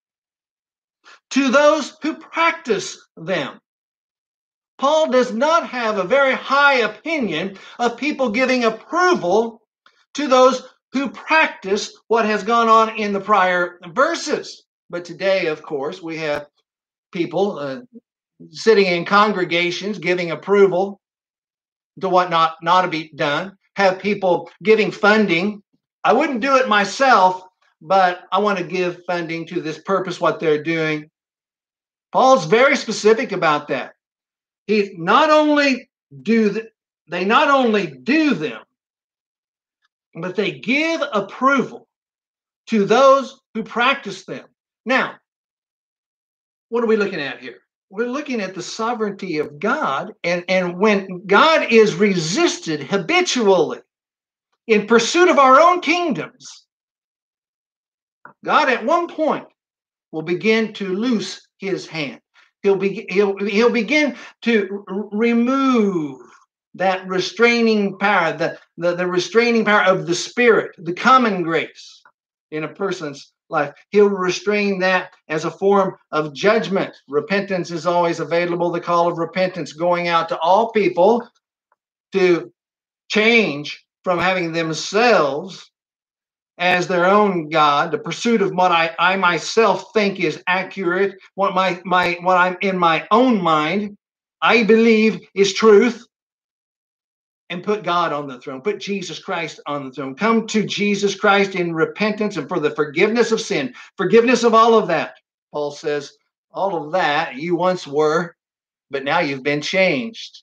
Speaker 1: to those who practice them. Paul does not have a very high opinion of people giving approval to those who practice what has gone on in the prior verses. But today, of course, we have people sitting in congregations giving approval to what not to be done, have people giving funding. I wouldn't do it myself, but I want to give funding to this purpose, what they're doing. Paul's very specific about that. They not only do them, but they give approval to those who practice them. Now, what are we looking at here? We're looking at the sovereignty of God, and when God is resisted habitually in pursuit of our own kingdoms, God at one point will begin to loose his hand. He'll begin to remove that restraining power, the restraining power of the Spirit, the common grace in a person's life. He'll restrain that as a form of judgment. Repentance is always available. The call of repentance going out to all people to change from having themselves as their own God, the pursuit of what I myself think is accurate, what I'm in my own mind, I believe is truth, and put God on the throne, put Jesus Christ on the throne. Come to Jesus Christ in repentance and for the forgiveness of sin, forgiveness of all of that. Paul says, all of that you once were, but now you've been changed.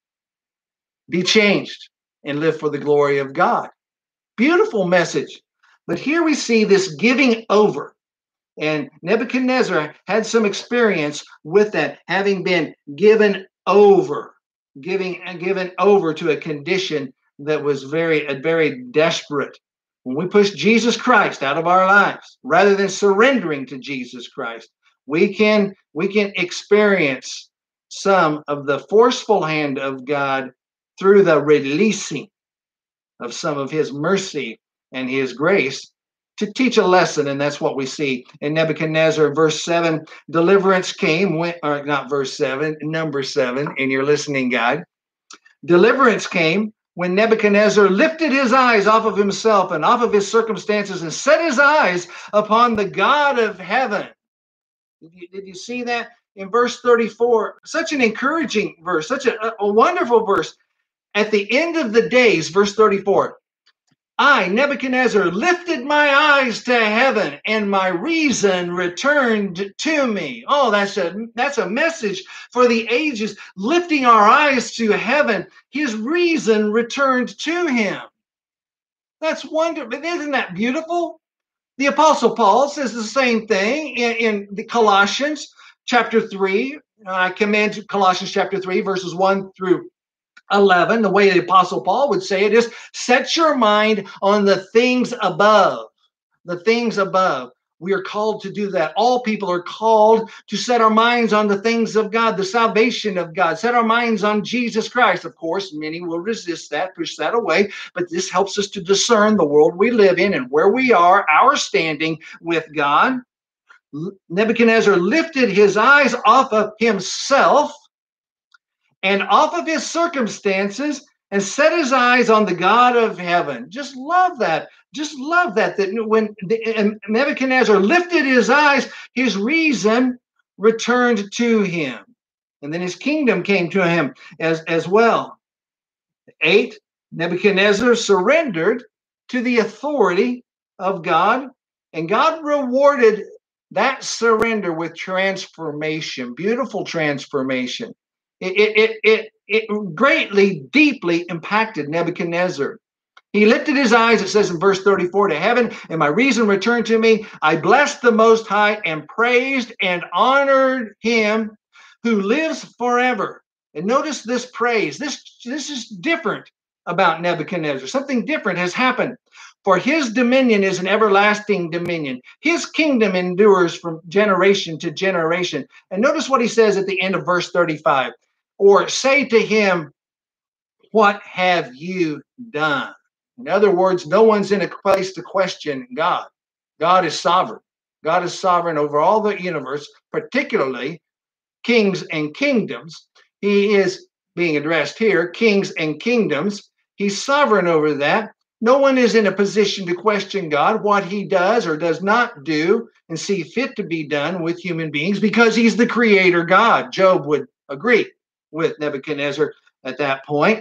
Speaker 1: Be changed and live for the glory of God. Beautiful message. But here we see this giving over. And Nebuchadnezzar had some experience with that, having been given over to a condition that was very desperate. When we push Jesus Christ out of our lives, rather than surrendering to Jesus Christ, we can experience some of the forceful hand of God through the releasing of some of his mercy and his grace to teach a lesson. And that's what we see in Nebuchadnezzar. Verse 7, deliverance came, or not verse 7, number 7 in your listening guide. Deliverance came when Nebuchadnezzar lifted his eyes off of himself and off of his circumstances and set his eyes upon the God of heaven. Did you see that in verse 34? Such an encouraging verse, such a wonderful verse. At the end of the days, verse 34, I, Nebuchadnezzar, lifted my eyes to heaven, and my reason returned to me. Oh, that's a message for the ages. Lifting our eyes to heaven, his reason returned to him. That's wonderful. Isn't that beautiful? The Apostle Paul says the same thing in the Colossians chapter 3. I commend Colossians chapter 3, verses 1 through 11. The way the Apostle Paul would say it is, set your mind on the things above. The things above. We are called to do that. All people are called to set our minds on the things of God, the salvation of God. Set our minds on Jesus Christ. Of course, many will resist that, push that away, but this helps us to discern the world we live in and where we are, our standing with God. Nebuchadnezzar lifted his eyes off of himself and off of his circumstances and set his eyes on the God of heaven. Just love that. Just love that when Nebuchadnezzar lifted his eyes, his reason returned to him. And then his kingdom came to him as well. 8, Nebuchadnezzar surrendered to the authority of God, and God rewarded that surrender with transformation, beautiful transformation. It greatly, deeply impacted Nebuchadnezzar. He lifted his eyes, it says in verse 34, to heaven, and my reason returned to me. I blessed the Most High and praised and honored him who lives forever. And notice this praise. This is different about Nebuchadnezzar. Something different has happened. For his dominion is an everlasting dominion. His kingdom endures from generation to generation. And notice what he says at the end of verse 35. Or say to him, what have you done? In other words, no one's in a place to question God. God is sovereign. God is sovereign over all the universe, particularly kings and kingdoms. He is being addressed here, kings and kingdoms. He's sovereign over that. No one is in a position to question God, what he does or does not do and see fit to be done with human beings, because he's the creator God. Job would agree with Nebuchadnezzar at that point.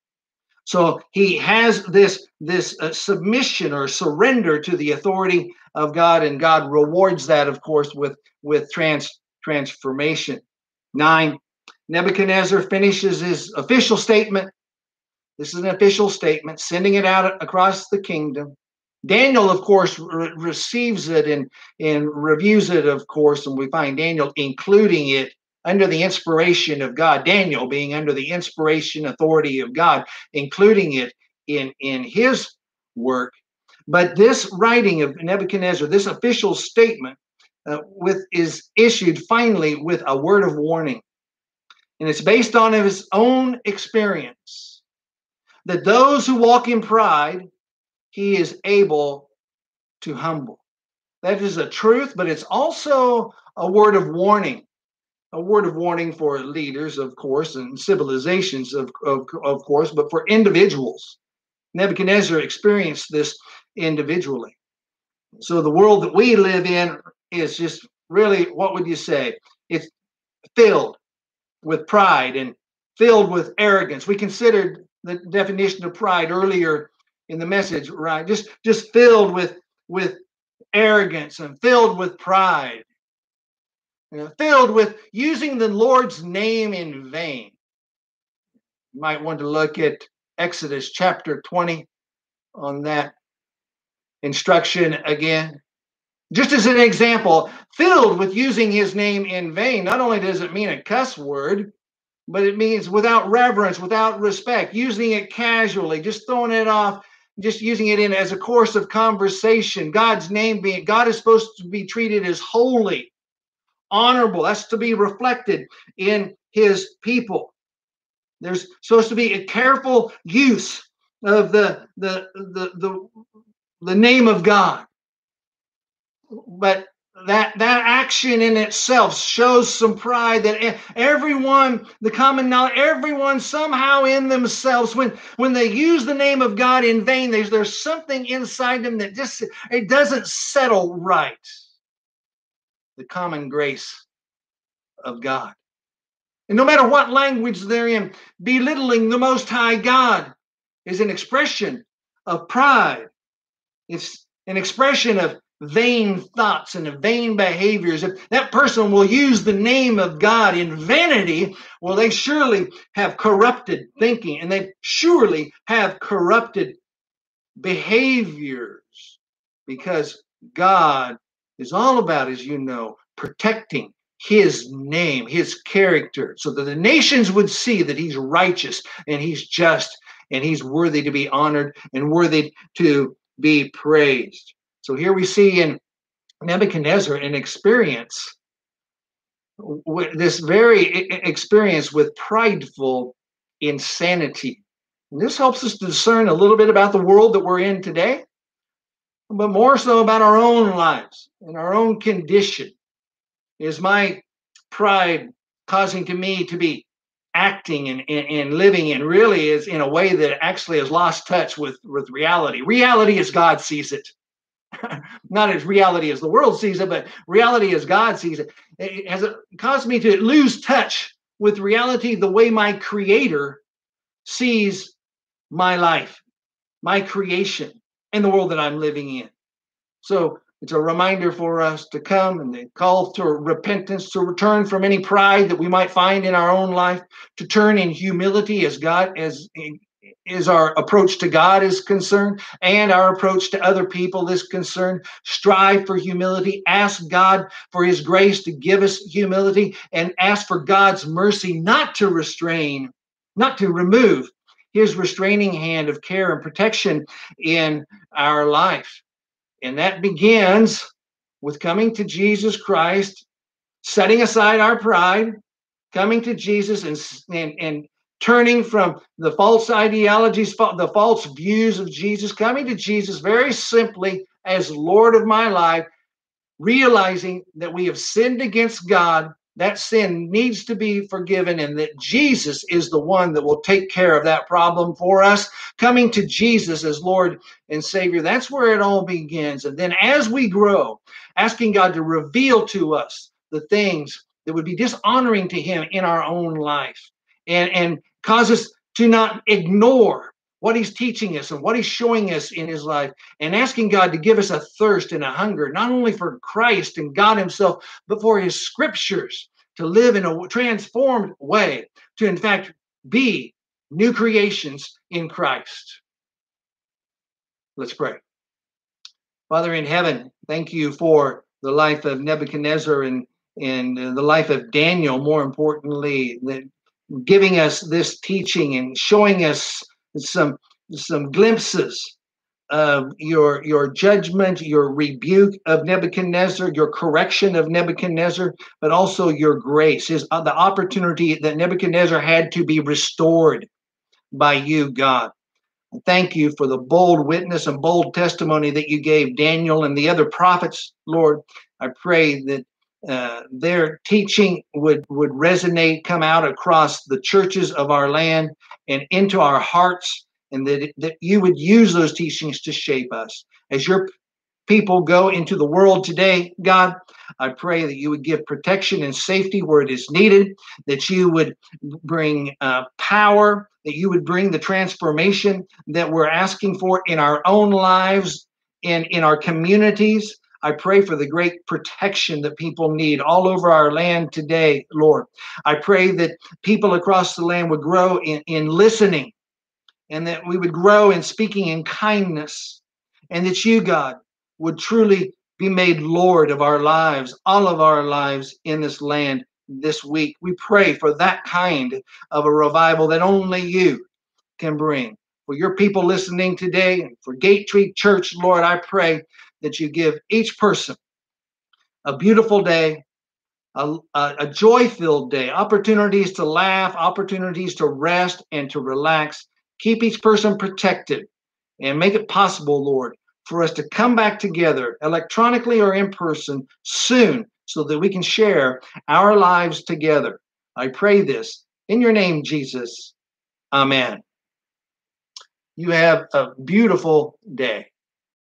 Speaker 1: So he has this submission or surrender to the authority of God, and God rewards that, of course, with transformation. 9, Nebuchadnezzar finishes his official statement. This is an official statement, sending it out across the kingdom. Daniel, of course, receives it and reviews it, of course, and we find Daniel including it under the inspiration of God. Daniel being under the inspiration, authority of God, including it in his work. But this writing of Nebuchadnezzar, this official statement, is issued finally with a word of warning. And it's based on his own experience, that those who walk in pride, he is able to humble. That is a truth, but it's also a word of warning. A word of warning for leaders, of course, and civilizations, of course, but for individuals. Nebuchadnezzar experienced this individually. So the world that we live in is just really, what would you say? It's filled with pride and filled with arrogance. We considered the definition of pride earlier in the message, right? Just filled with arrogance and filled with pride. Filled with using the Lord's name in vain. You might want to look at Exodus chapter 20 on that instruction again. Just as an example, filled with using his name in vain, not only does it mean a cuss word, but it means without reverence, without respect, using it casually, just throwing it off, just using it in as a course of conversation. God's name being, God is supposed to be treated as holy, honorable. That's to be reflected in his people. There's supposed to be a careful use of the name of God. But that action in itself shows some pride, that everyone, the common knowledge, everyone somehow in themselves, when they use the name of God in vain, there's something inside them that just, it doesn't settle right. the common grace of God. And no matter what language they're in, belittling the Most High God is an expression of pride. It's an expression of vain thoughts and of vain behaviors. If that person will use the name of God in vanity, well, they surely have corrupted thinking, and they surely have corrupted behaviors, because God is all about, as you know, protecting his name, his character, so that the nations would see that he's righteous and he's just and he's worthy to be honored and worthy to be praised. So here we see in Nebuchadnezzar an experience, this very experience with prideful insanity. And this helps us to discern a little bit about the world that we're in today, but more so about our own lives and our own condition. Is my pride causing to me to be acting and living and really is in a way that actually has lost touch with reality? Reality as God sees it. Not as reality as the world sees it, but reality as God sees it. Has it caused me to lose touch with reality the way my Creator sees my life, my creation, and the world that I'm living in? So it's a reminder for us to come and to call to repentance, to return from any pride that we might find in our own life, to turn in humility as God, as our approach to God is concerned, and our approach to other people is concerned. Strive for humility. Ask God for his grace to give us humility, and ask for God's mercy not to restrain, not to remove his restraining hand of care and protection in our life. And that begins with coming to Jesus Christ, setting aside our pride, coming to Jesus and turning from the false ideologies, the false views of Jesus, coming to Jesus very simply as Lord of my life, realizing that we have sinned against God. That sin needs to be forgiven, and that Jesus is the one that will take care of that problem for us. Coming to Jesus as Lord and Savior, that's where it all begins. And then as we grow, asking God to reveal to us the things that would be dishonoring to him in our own life, and cause us to not ignore what he's teaching us and what he's showing us in his life, and asking God to give us a thirst and a hunger, not only for Christ and God himself, but for his scriptures, to live in a transformed way, to in fact be new creations in Christ. Let's pray. Father in heaven, thank you for the life of Nebuchadnezzar and the life of Daniel, more importantly, that giving us this teaching and showing us some glimpses of your judgment, your rebuke of Nebuchadnezzar, your correction of Nebuchadnezzar, but also your grace, the opportunity that Nebuchadnezzar had to be restored by you, God. Thank you for the bold witness and bold testimony that you gave Daniel and the other prophets, Lord. I pray that their teaching would resonate, come out across the churches of our land and into our hearts, and that you would use those teachings to shape us. As your people go into the world today, God, I pray that you would give protection and safety where it is needed, that you would bring power, that you would bring the transformation that we're asking for in our own lives and in our communities. I pray for the great protection that people need all over our land today, Lord. I pray that people across the land would grow in listening, and that we would grow in speaking in kindness, and that you, God, would truly be made Lord of our lives, all of our lives in this land this week. We pray for that kind of a revival that only you can bring. For your people listening today, and for Gate Tree Church, Lord, I pray that you give each person a beautiful day, a joy-filled day, opportunities to laugh, opportunities to rest and to relax. Keep each person protected, and make it possible, Lord, for us to come back together electronically or in person soon, so that we can share our lives together. I pray this in your name, Jesus. Amen. You have a beautiful day.